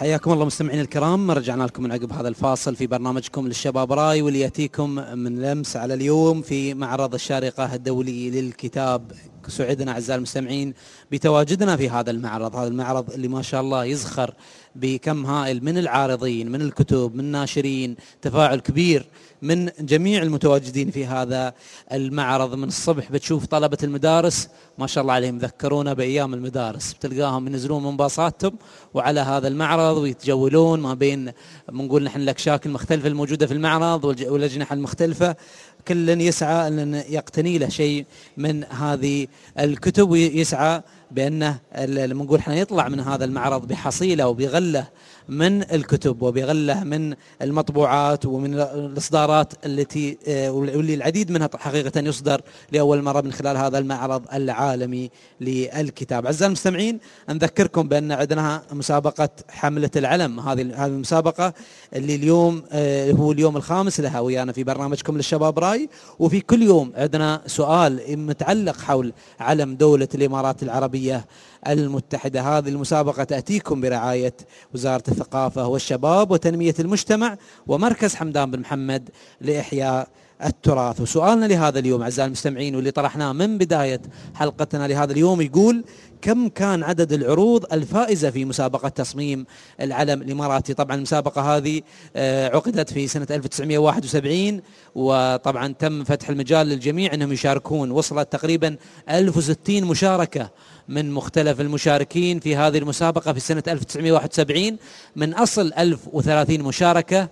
حياكم الله مستمعين الكرام، رجعنا لكم من عقب هذا الفاصل في برنامجكم للشباب راي، واللي ياتيكم من لمس على اليوم في معرض الشارقة الدولي للكتاب. سعدنا اعزائي المستمعين بتواجدنا في هذا المعرض، هذا المعرض اللي ما شاء الله يزخر بكم هائل من العارضين، من الكتب، من ناشرين، تفاعل كبير من جميع المتواجدين في هذا المعرض. من الصبح بتشوف طلبة المدارس ما شاء الله عليهم، ذكرونا بأيام المدارس، بتلقاهم ينزلون من باصاتهم وعلى هذا المعرض ويتجولون ما بين بنقول نحن الأكشاك المختلفة الموجودة في المعرض والأجنحة المختلفة، كل يسعى أن يقتني له شيء من هذه الكتب، ويسعى بأنه نقول احنا يطلع من هذا المعرض بحصيلة وبغلة من الكتب وبغلة من المطبوعات ومن الإصدارات التي واللي العديد منها حقيقة يصدر لأول مرة من خلال هذا المعرض العالمي للكتاب. أعزائي المستمعين، نذكركم بأن عندنا مسابقة حملة العلم، هذه هذه المسابقة اللي اليوم هو اليوم الخامس لها ويانا في برنامجكم للشباب راي، وفي كل يوم عندنا سؤال متعلق حول علم دولة الإمارات العربية المتحدة. هذه المسابقة تأتيكم برعاية وزارة الثقافة والشباب وتنمية المجتمع ومركز حمدان بن محمد لإحياء التراث. وسؤالنا لهذا اليوم أعزائي المستمعين واللي طرحناه من بداية حلقتنا لهذا اليوم يقول: كم كان عدد العروض الفائزة في مسابقة تصميم العلم الإماراتي؟ طبعا المسابقة هذه عقدت في سنة ألف وتسعمائة وواحد وسبعين، وطبعا تم فتح المجال للجميع أنهم يشاركون. وصلت تقريبا ألف وستين مشاركة من مختلف المشاركين في هذه المسابقة في سنة ألف وتسعمائة وواحد وسبعين. من أصل ألف وثلاثين مشاركة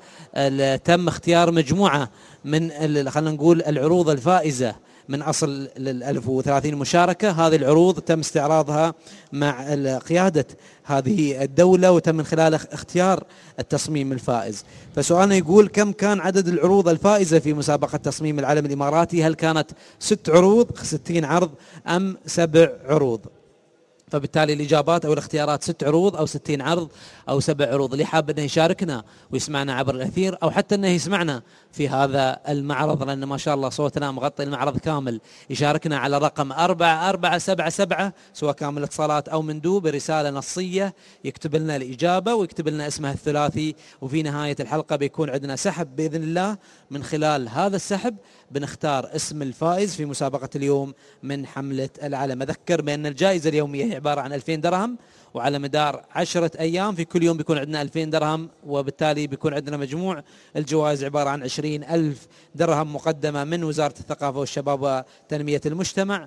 تم اختيار مجموعة من خلينا نقول العروض الفائزة من أصل ألف وثلاثين مشاركة. هذه العروض تم استعراضها مع قيادة هذه الدولة وتم من خلال اختيار التصميم الفائز. فسؤالنا يقول: كم كان عدد العروض الفائزة في مسابقة تصميم العلم الإماراتي؟ هل كانت ست عروض ستين عرض أم سبع عروض؟ فبالتالي الإجابات أو الاختيارات ست عروض أو ستين عرض أو سبع عروض. اللي حاب أنه يشاركنا ويسمعنا عبر الأثير أو حتى أنه يسمعنا في هذا المعرض، لأن ما شاء الله صوتنا مغطي المعرض كامل، يشاركنا على رقم أربعة أربعة سبعة سبعة سواء كان من الاتصالات أو مندوب برسالة نصية، يكتب لنا الإجابة ويكتب لنا اسمه الثلاثي. وفي نهاية الحلقة بيكون عندنا سحب بإذن الله. من خلال هذا السحب بنختار اسم الفائز في مسابقة اليوم من حملة العلم. أذكر بأن الجائزة اليومية هي عبارة عن ألفين درهم، وعلى مدار عشرة أيام في كل يوم بيكون عندنا ألفين درهم، وبالتالي بيكون عندنا مجموع الجوائز عبارة عن عشرين ألف درهم مقدمة من وزارة الثقافة والشباب وتنمية المجتمع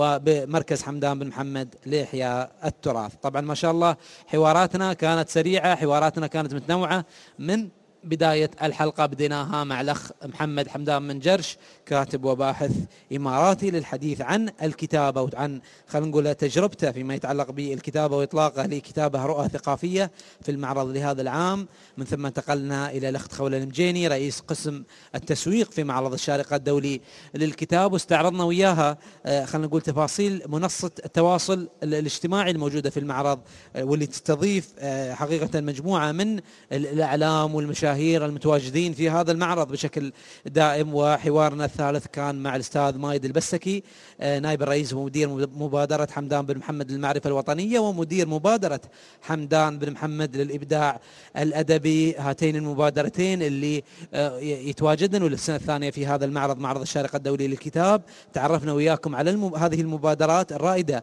وبمركز حمدان بن محمد لإحياء التراث. طبعا ما شاء الله حواراتنا كانت سريعة، حواراتنا كانت متنوعة. من بداية الحلقة بديناها مع الأخ محمد حمدان من جرش، كاتب وباحث إماراتي، للحديث عن الكتابة وعن خلينا نقول تجربته فيما يتعلق بالكتابة وإطلاقه لكتابة رؤى ثقافية في المعرض لهذا العام. من ثم انتقلنا إلى الأخت خولة المجيني رئيس قسم التسويق في معرض الشارقة الدولي للكتاب، واستعرضنا وياها خلينا نقول تفاصيل منصة التواصل الاجتماعي الموجودة في المعرض، واللي تستضيف حقيقة مجموعة من الأعلام والمشاهير المتواجدين في هذا المعرض بشكل دائم. وحوارنا الثالث كان مع الأستاذ مايد البسكي، نائب الرئيس ومدير مبادرة حمدان بن محمد للمعرفة الوطنية ومدير مبادرة حمدان بن محمد للإبداع الأدبي. هاتين المبادرتين اللي يتواجدن للسنة الثانية في هذا المعرض، معرض الشارقة الدولي للكتاب. تعرفنا وياكم على المب... هذه المبادرات الرائدة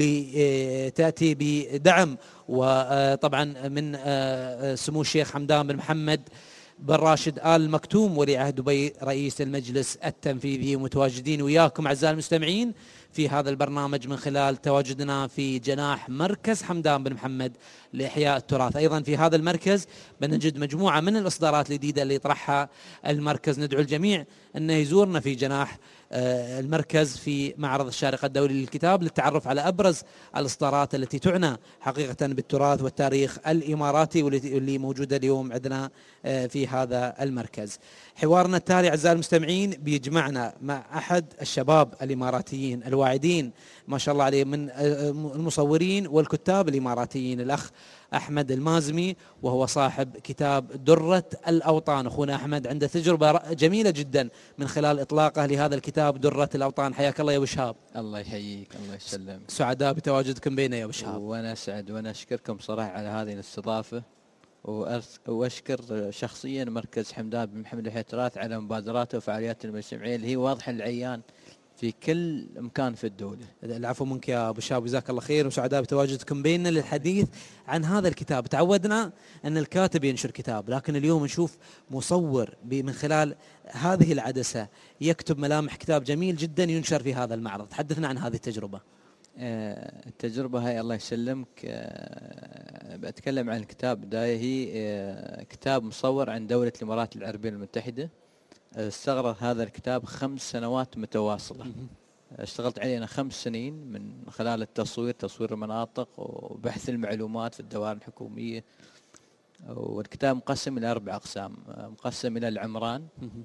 واللي تأتي بدعم وطبعا من سمو الشيخ حمدان بن محمد بن راشد آل مكتوم ولي عهد دبي رئيس المجلس التنفيذي. متواجدين وياكم أعزائي المستمعين في هذا البرنامج من خلال تواجدنا في جناح مركز حمدان بن محمد لإحياء التراث. أيضا في هذا المركز بنجد مجموعة من الإصدارات الجديدة اللي يطرحها المركز. ندعو الجميع أنه يزورنا في جناح المركز في معرض الشارقة الدولي للكتاب للتعرف على أبرز الإصدارات التي تعنى حقيقة بالتراث والتاريخ الإماراتي واللي موجودة اليوم عندنا في هذا المركز. حوارنا التالي أعزائي المستمعين بيجمعنا مع أحد الشباب الإماراتيين الواعدين ما شاء الله عليه من المصورين والكتاب الإماراتيين، الأخ أحمد المازمي، وهو صاحب كتاب درة الأوطان. أخونا أحمد عنده تجربة جميلة جدا من خلال إطلاقه لهذا الكتاب درة الأوطان. حياك الله يا أبو شهاب. الله يحييك، الله يسلم. سعداء بتواجدكم بينا يا أبو شهاب. وأنا أسعد وأنا أشكركم صراحة على هذه الاستضافة وأرس- واشكر شخصيا مركز حمدان بن محمد الحتراث على مبادراته وفعالياته المجتمعيه اللي هي واضحه للعيان في كل مكان في الدوله. العفو منك يا ابو شاب، جزاك الله خير، وسعداء بتواجدكم بيننا للحديث عن هذا الكتاب. تعودنا ان الكاتب ينشر كتاب، لكن اليوم نشوف مصور من خلال هذه العدسه يكتب ملامح كتاب جميل جدا ينشر في هذا المعرض. تحدثنا عن هذه التجربه. آه، التجربة هاي الله يسلمك، آه، بتكلم عن الكتاب بداية. هي آه، كتاب مصور عن دولة الإمارات العربية المتحدة. آه، استغرق هذا الكتاب خمس سنوات متواصلة. آه، اشتغلت عليه أنا خمس سنين من خلال التصوير، تصوير المناطق وبحث المعلومات في الدوائر الحكومية. والكتاب مقسم إلى أربع أقسام. آه، مقسم إلى العمران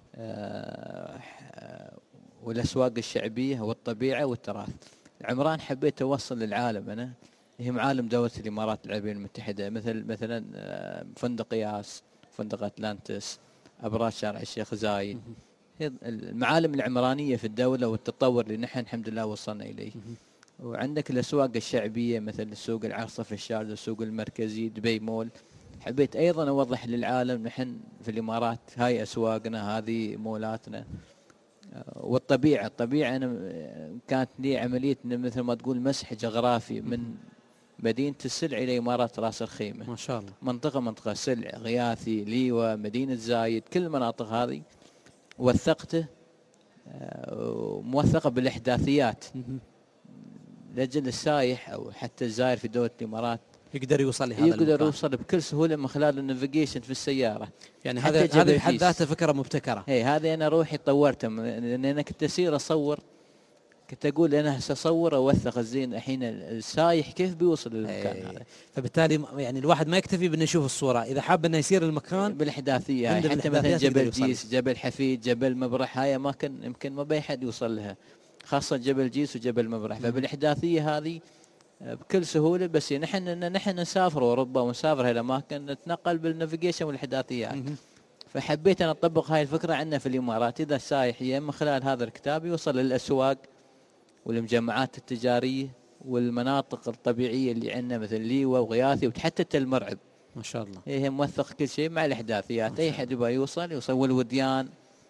آه، والأسواق الشعبية والطبيعة والتراث. عمران حبيت أوصل للعالم أنا هي معالم دولة الإمارات العربية المتحدة، مثل مثلا فندق ياس، فندق أتلانتس، أبراج شارع الشيخ زايد. هي المعالم العمرانية في الدولة والتطور اللي نحن الحمد لله وصلنا إليه. وعندك الأسواق الشعبية مثل سوق العرصة في الشارجة، السوق المركزي، دبي مول. حبيت أيضا أوضح للعالم نحن في الإمارات هاي أسواقنا، هذه مولاتنا. والطبيعة، الطبيعة أنا كانت لي عملية مثل ما تقول مسح جغرافي من مدينة السلع إلى إمارات رأس الخيمة. ما شاء الله. منطقة منطقة سلع، غياثي، ليوة، مدينة زايد، كل المناطق هذه وثقته وموثقة بالإحداثيات لأجل السايح أو حتى الزائر في دولة الإمارات يقدر يوصل لهذا يقدر المكان. يوصل بكل سهولة من خلال النافيجيشن في السيارة. يعني هذا هذه بحد ذاتها فكرة مبتكرة. اي هذه انا روحي طورتها، لان انا كنت اسير اصور، كنت اقول انا ساصور اوثق الزين الحين السايح كيف بيوصل للمكان هذا. فبالتالي يعني الواحد ما يكتفي بانه يشوف الصورة، اذا حاب انه يصير المكان بالاحداثية. حتى مثلا جبل جيس، جبل حفيد، جبل مبرح، هاي اماكن يمكن ما بي حد يوصل لها، خاصة جبل جيس وجبل مبرح. فبالاحداثية هذه بكل سهولة، بس نحن نحن نسافر أوروبا ونسافر هالأماكن نتنقل بالنافيجيشن والإحداثيات. فحبيت أن أطبق هاي الفكرة عندنا في الإمارات. إذا السائح من خلال هذا الكتاب يوصل للأسواق والمجمعات التجارية والمناطق الطبيعية اللي عندنا مثل ليوة وغياثي وحتى تل مرعب. ما شاء الله. هي موثق كل شيء مع الإحداثيات. أي حد يبغى يوصل يوصل، والوديان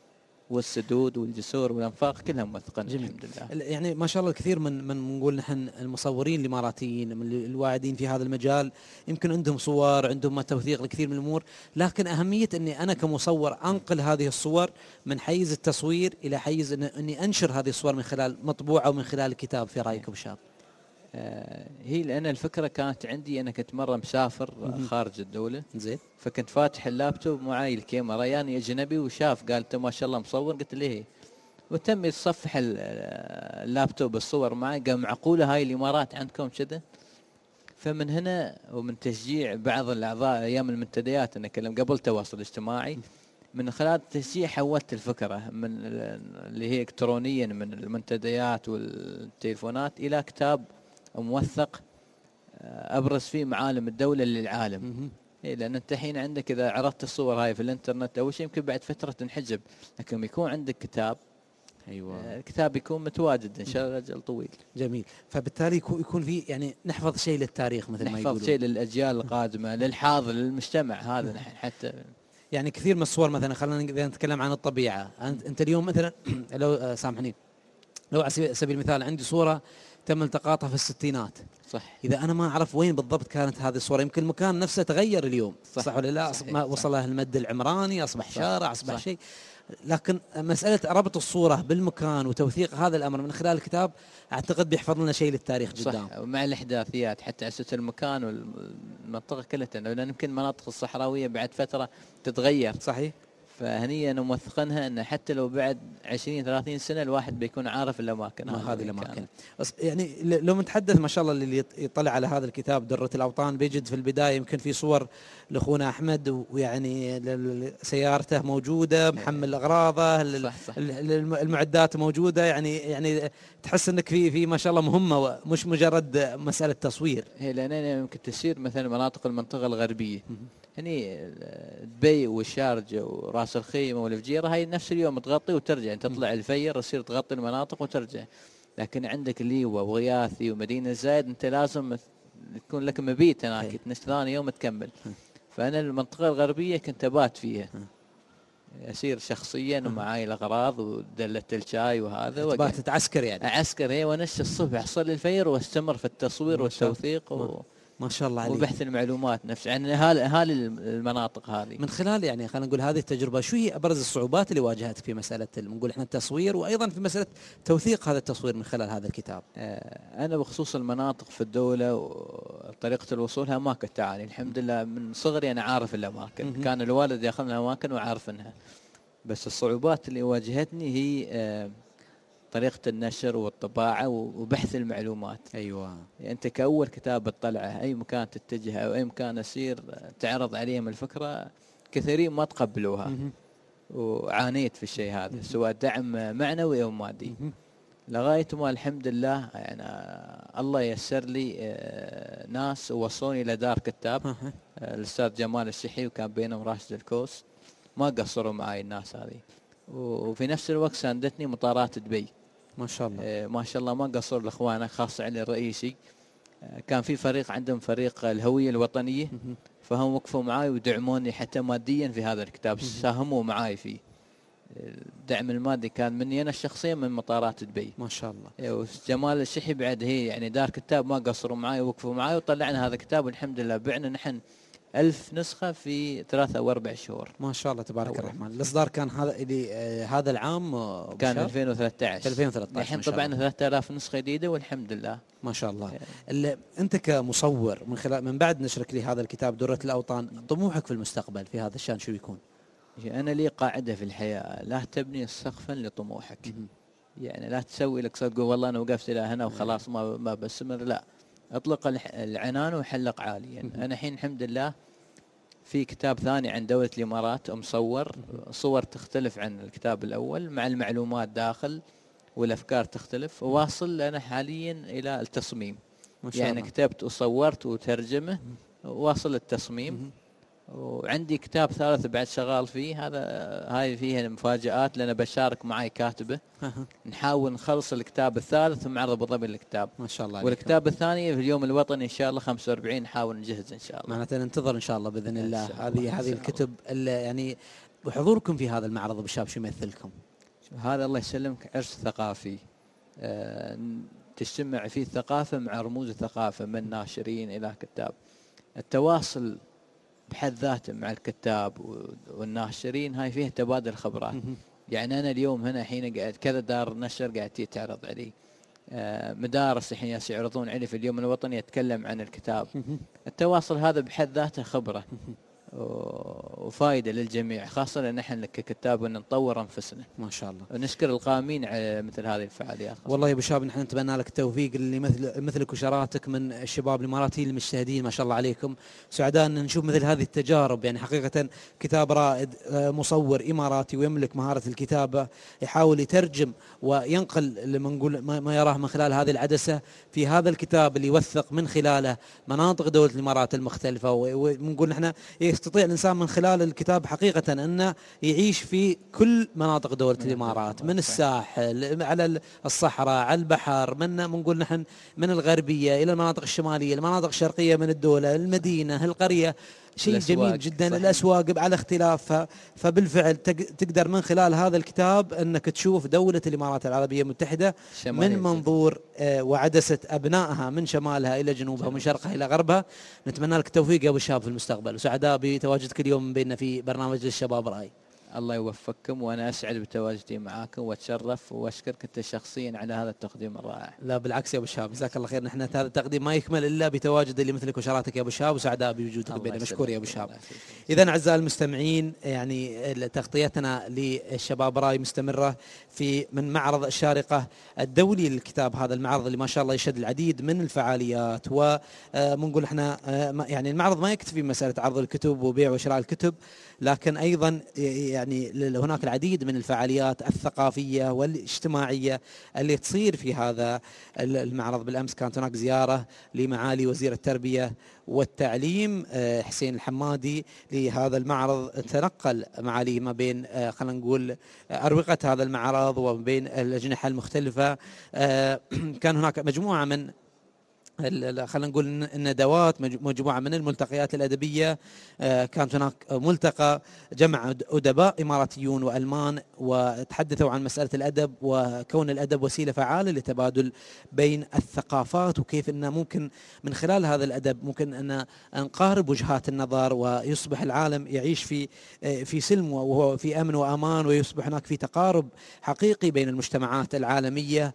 والسدود والجسور والانفاق كلها موثقه الحمد لله. يعني ما شاء الله الكثير من من نقول نحن المصورين الاماراتيين من الواعدين في هذا المجال يمكن عندهم صور، عندهم توثيق لكثير من الامور، لكن اهميه اني انا كمصور انقل هذه الصور من حيز التصوير الى حيز اني انشر هذه الصور من خلال مطبوعه ومن خلال الكتاب. في رايك ابو شاب؟ آه هي لان الفكره كانت عندي، انا كنت مره مسافر خارج الدوله زين، فكنت فاتح اللابتوب معي الكاميرا، يعني اجنبي وشاف قال انت ما شاء الله مصور، قلت له وتم يتصفح اللابتوب الصور معي، قال معقوله هاي الامارات عندكم كذا؟ فمن هنا ومن تشجيع بعض الاعضاء ايام المنتديات، انا كلام قبل التواصل الاجتماعي، من خلال التشجيع حولت الفكره من اللي هي الكترونيا من المنتديات والتليفونات الى كتاب موثق ابرز فيه معالم الدوله للعالم. إيه لأن أنت الحين عندك إذا عرضت الصور هاي في الإنترنت أول شيء يمكن بعد فترة تنحجب، لكن يكون عندك كتاب، أيوة الكتاب يكون متواجد إن شاء الله أجل طويل. جميل. فبالتالي يكون في يعني نحفظ شيء للتاريخ مثل ما يقولون، نحفظ شيء للأجيال القادمة، للحاضر، للمجتمع هذا نحن حتى. يعني كثير من الصور مثلا خلينا نتكلم عن الطبيعة. أنت اليوم مثلا لو سامحني، لو على سبيل المثال عندي صورة تم التقاطها في الستينات، صح، إذا أنا ما أعرف وين بالضبط كانت هذه الصورة، يمكن المكان نفسه تغير اليوم، صح, صح ولا لا؟ صحيح. وصل له المد العمراني، أصبح صح شارع، أصبح صح شيء، لكن مسألة ربط الصورة بالمكان وتوثيق هذا الأمر من خلال الكتاب أعتقد بيحفظ لنا شيء للتاريخ قدام. صح، ومع الإحداثيات حتى أسس المكان والمنطقة كلها، لأن يمكن المناطق الصحراوية بعد فترة تتغير. صحيح. فهني أنا موثقنها أن حتى لو بعد عشرين ثلاثين سنة الواحد بيكون عارف الأماكن هذه الأماكن. بس يعني لو نتحدث ما شاء الله اللي يطلع على هذا الكتاب درة الأوطان بيجد في البداية يمكن في صور لأخونا أحمد، ويعني سيارته موجودة، محمل أغراضه، المعدات موجودة، يعني يعني تحس أنك في في ما شاء الله مهمة مش مجرد مسألة تصوير. هي لأن يمكن تسير مثلا مناطق المنطقة الغربية هني دبي والشارجة وراس الخيمة والفجيرة، هاي نفس اليوم تغطي وترجع، انت تطلع الفير تصير تغطي المناطق وترجع. لكن عندك ليوة وغياثي ومدينة زايد انت لازم تكون لك مبيت هناك، تنش ثاني يوم تكمل. فأنا المنطقة الغربية كنت أبات فيها، أسير شخصيا ومعاي الأغراض ودلة الشاي وهذا. تبات تتعسكر يعني؟ أعسكر هي، ونش الصبح أصلي الفجر واستمر في التصوير والتوثيق و... ما شاء الله عليك. وبحث المعلومات نفس عن اهالي المناطق هذه. من خلال يعني خلينا نقول هذه التجربه، شو هي ابرز الصعوبات اللي واجهتك في مساله نقول احنا التصوير، وايضا في مساله توثيق هذا التصوير من خلال هذا الكتاب؟ انا بخصوص المناطق في الدوله وطريقه الوصولها ما كنت اعاني، الحمد لله من صغري انا عارف الاماكن، كان الوالد ياخذنا الاماكن وعارفنها. بس الصعوبات اللي واجهتني هي طريقة النشر والطباعة وبحث المعلومات. أيوة. يعني أنت كأول كتاب تطلعه أي مكان تتجه أو أي مكان أسير تعرض عليهم الفكرة، كثيرين ما تقبلوها. مم. وعانيت في الشيء هذا، مم. سواء دعم معنوي أو مادي. مم. لغاية ما الحمد لله يعني الله يسر لي ناس ووصوني إلى دار كتاب، الأستاذ جمال الشحي وكان بينهم راشد الكوس. ما قصروا معي الناس هذه، وفي نفس الوقت ساندتني مطارات دبي. ما شاء الله. آه ما شاء الله ما قصروا الاخوان، خاصه علي الرئيسي. آه كان في فريق عندهم فريق الهويه الوطنيه، فهم وقفوا معي ودعموني حتى ماديا في هذا الكتاب، ساهموا معي فيه. الدعم المادي كان مني انا الشخصيا من مطارات دبي. ما شاء الله. آه وجمال الشحي بعد هي يعني دار كتاب ما قصروا معي ووقفوا معي وطلعنا هذا الكتاب، والحمد لله بعنا نحن ألف نسخة في ثلاثة أو أربع شهور. ما شاء الله تبارك الرحمن. الإصدار كان هذا اللي آه هذا العام كان ألفين وثلاثة عشر. ألفين وثلاثة عشر الحين طبعا ثلاثة آلاف نسخة جديدة والحمد لله. ما شاء الله. اللي أنت كمصور من خلال من بعد نشرك لي هذا الكتاب درة الأوطان، طموحك في المستقبل في هذا الشان شو يكون؟ أنا لي قاعدة في الحياة، لا تبني سقفا لطموحك. يعني لا تسوي لك تقول والله أنا وقفت إلى هنا وخلاص ما ما بستمر، لا، اطلق العنان وحلق عاليا. أنا الحين الحمد لله في كتاب ثاني عن دولة الإمارات مصور، صور تختلف عن الكتاب الأول مع المعلومات داخل والأفكار تختلف، وواصل أنا حاليا إلى التصميم. يعني كتبت وصورت وترجمه، واصل التصميم. وعندي كتاب ثالث بعد شغال فيه، هذا هاي فيها مفاجآت لأن بشارك معي كاتبه. نحاول نخلص الكتاب الثالث ونعرض ابو ظبي الكتاب. ما شاء الله. والكتاب الثاني في اليوم الوطني ان شاء الله خمسة وأربعين نحاول نجهز ان شاء الله. معناته ننتظر ان شاء الله باذن الله هذه هذه الكتب. يعني وحضوركم في هذا المعرض ابو شاب شو يمثلكم؟ هذا الله يسلمك عرس ثقافي، أه تجتمع فيه الثقافه مع رموز الثقافه من ناشرين الى كتاب. التواصل بحد ذاته مع الكتاب والناشرين هاي فيه تبادل خبرات. يعني أنا اليوم هنا حين قاعد كذا دار نشر قاعد تعرض علي، آه مدارس الحين يعرضون علي في اليوم الوطني يتكلم عن الكتاب. التواصل هذا بحد ذاته خبرة وفائدة للجميع، خاصة لأن نحن ككتاب نطور أنفسنا. ما شاء الله. ونشكر القائمين على مثل هذه الفعاليات. والله يا أبو شاب نحن نتمنى لك التوفيق، اللي مثل مثلك وشراتك من الشباب الإماراتيين المجتهدين ما شاء الله عليكم. سعداء أن نشوف مثل هذه التجارب. يعني حقيقة كتاب رائد، مصور إماراتي ويملك مهارة الكتابة، يحاول يترجم وينقل لما نقول ما يراه من خلال هذه العدسة في هذا الكتاب اللي يوثق من خلاله مناطق دولة الإمارات المختلفة. ونقول نحن يستطيع الإنسان من خلال الكتاب حقيقة أنه يعيش في كل مناطق دولة الإمارات، من الساحل على الصحراء على البحر، من نقول نحن من الغربية إلى المناطق الشمالية، المناطق الشرقية من الدولة، المدينة، القرية. شيء جميل جدا. صحيح. الأسواق على اختلاف. فبالفعل تقدر من خلال هذا الكتاب أنك تشوف دولة الإمارات العربية المتحدة من منظور وعدسة أبنائها من شمالها إلى جنوبها ومن شرقها إلى غربها. نتمنى لك التوفيق يا أبو الشاب في المستقبل، وسعداء بتواجدك اليوم بيننا في برنامج الشباب رأي. الله يوفقكم، وأنا أسعد بتواجدي معاكم وأتشرف وأشكرك أنت شخصيا على هذا التقديم الرائع. لا بالعكس يا أبو الشاب، جزاك الله خير. نحن هذا التقديم ما يكمل إلا بتواجد اللي مثلك وشراتك يا أبو الشاب، وسعداء بوجودك بيننا. مشكور يا أبو الشاب. إذا أعزائي المستمعين، يعني تغطيتنا للشباب راي مستمرة في من معرض الشارقة الدولي للكتاب. هذا المعرض اللي ما شاء الله يشهد العديد من الفعاليات، ونقول احنا يعني المعرض ما يكتفي مسألة عرض الكتب وبيع وشراء الكتب، لكن أيضا يعني هناك العديد من الفعاليات الثقافية والاجتماعية اللي تصير في هذا المعرض. بالأمس كانت هناك زيارة لمعالي وزير التربية والتعليم حسين الحمادي لهذا المعرض، تنقل معاليه ما بين خلينا نقول أروقة هذا المعرض وبين الأجنحة المختلفة. كان هناك مجموعة من خلينا نقول الندوات، مجموعة من الملتقيات الأدبية. كانت هناك ملتقى جمع أدباء إماراتيون وألمان وتحدثوا عن مسألة الأدب وكون الأدب وسيلة فعالة لتبادل بين الثقافات، وكيف أنه ممكن من خلال هذا الأدب ممكن أن نقارب وجهات النظر ويصبح العالم يعيش في في سلم وهو في أمن وأمان، ويصبح هناك في تقارب حقيقي بين المجتمعات العالمية.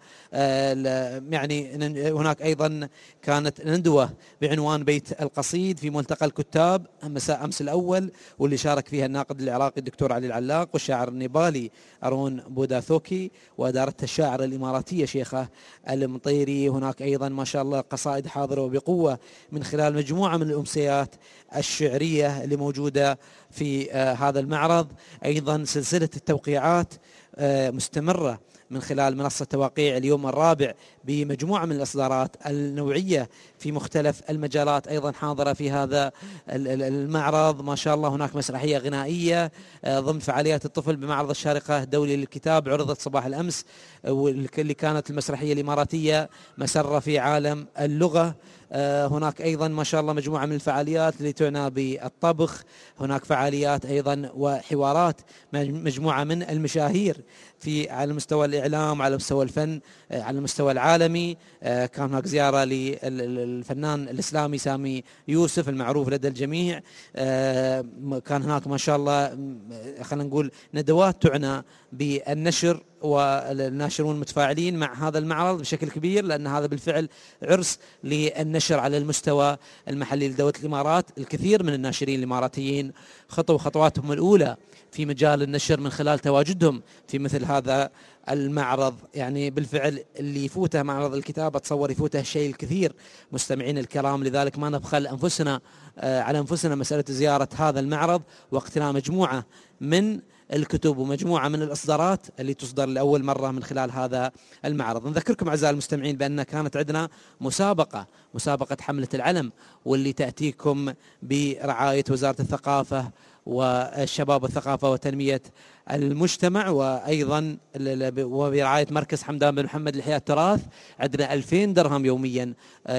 يعني هناك أيضا كانت ندوة بعنوان بيت القصيد في ملتقى الكتاب مساء أمس الأول، واللي شارك فيها الناقد العراقي الدكتور علي العلاق والشاعر النيبالي أرون بوداثوكي، وأدارتها الشاعر الإماراتية شيخة المطيري. هناك أيضا ما شاء الله قصائد حاضرة وبقوة من خلال مجموعة من الأمسيات الشعرية اللي موجودة في آه هذا المعرض. أيضا سلسلة التوقيعات آه مستمرة من خلال منصة تواقيع اليوم الرابع بمجموعة من الإصدارات النوعية في مختلف المجالات أيضا حاضرة في هذا المعرض. ما شاء الله هناك مسرحية غنائية ضمن فعاليات الطفل بمعرض الشارقة الدولي للكتاب عرضت صباح الأمس، واللي كانت المسرحية الإماراتية مسرة في عالم اللغة. هناك أيضا ما شاء الله مجموعة من الفعاليات اللي تعنى بالطبخ. هناك فعاليات أيضا وحوارات مجموعة من المشاهير في على مستوى الإعلام، على مستوى الفن، على المستوى العالمي. كان هناك زيارة للفنان الإسلامي سامي يوسف المعروف لدى الجميع. كان هناك ما شاء الله خلينا نقول ندوات تعنى بالنشر، والناشرون متفاعلين مع هذا المعرض بشكل كبير، لأن هذا بالفعل عرس للنشر على المستوى المحلي لدولة الإمارات. الكثير من الناشرين الإماراتيين خطوا خطواتهم الأولى في مجال النشر من خلال تواجدهم في مثل هذا المعرض. يعني بالفعل اللي يفوته معرض الكتاب أتصور يفوته الشيء الكثير مستمعين الكرام، لذلك ما نبخل أنفسنا على أنفسنا مسألة زيارة هذا المعرض واقتناء مجموعة من الكتب ومجموعة من الإصدارات اللي تصدر لأول مرة من خلال هذا المعرض. نذكركم أعزائي المستمعين بأن كانت عندنا مسابقة مسابقة حملة العلم، واللي تأتيكم برعاية وزارة الثقافة والشباب والثقافة وتنمية المجتمع، وأيضا وبرعاية مركز حمدان بن محمد لإحياء التراث. عندنا ألفين درهم يوميا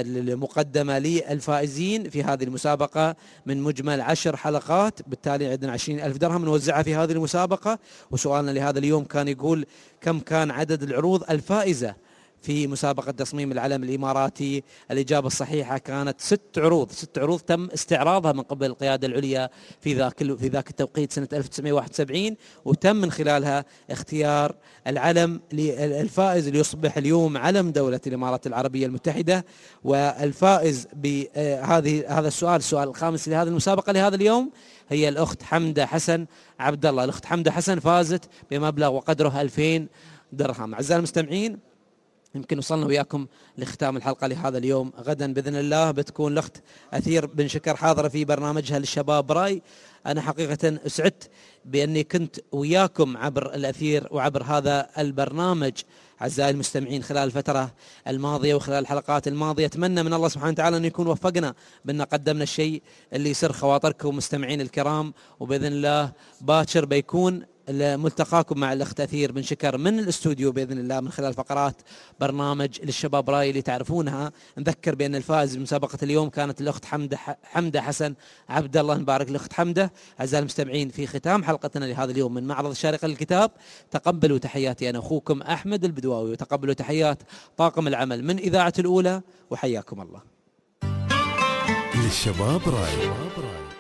مقدمة للفائزين في هذه المسابقة من مجمل عشر حلقات، بالتالي عندنا عشرين ألف درهم نوزعها في هذه المسابقة. وسؤالنا لهذا اليوم كان يقول كم كان عدد العروض الفائزة في مسابقة تصميم العلم الإماراتي؟ الإجابة الصحيحة كانت ست عروض ست عروض تم استعراضها من قبل القيادة العليا في ذاك في ذاك التوقيت سنة ألف وتسعمائة وواحد وسبعين، وتم من خلالها اختيار العلم للفائز اللي يصبح اليوم علم دولة الإمارات العربية المتحدة. والفائز بهذه هذا السؤال السؤال الخامس لهذه المسابقة لهذا اليوم هي الأخت حمدة حسن عبد الله. الأخت حمدة حسن فازت بمبلغ وقدره ألفين درهم. أعزائي المستمعين، يمكن وصلنا وياكم لختام الحلقة لهذا اليوم. غدا بإذن الله بتكون الأخت أثير بن شكر حاضرة في برنامجها للشباب راي. أنا حقيقة أسعدت بأني كنت وياكم عبر الأثير وعبر هذا البرنامج أعزائي المستمعين خلال الفترة الماضية وخلال الحلقات الماضية. أتمنى من الله سبحانه وتعالى أن يكون وفقنا بأن قدمنا الشيء اللي يسر خواطركم مستمعين الكرام، وبإذن الله باكر بيكون ملتقاكم مع الأخت أثير بن شكر من الاستوديو بإذن الله من خلال فقرات برنامج للشباب راي اللي تعرفونها. نذكر بأن الفائز بمسابقة اليوم كانت الأخت حمدة حمدة حسن عبد الله. نبارك الأخت حمدة. أعزائي المستمعين، في ختام حلقتنا لهذا اليوم من معرض الشارقة للكتاب، تقبلوا تحياتي أنا أخوكم أحمد البدواوي، وتقبلوا تحيات طاقم العمل من إذاعة الأولى، وحياكم الله. للشباب راي.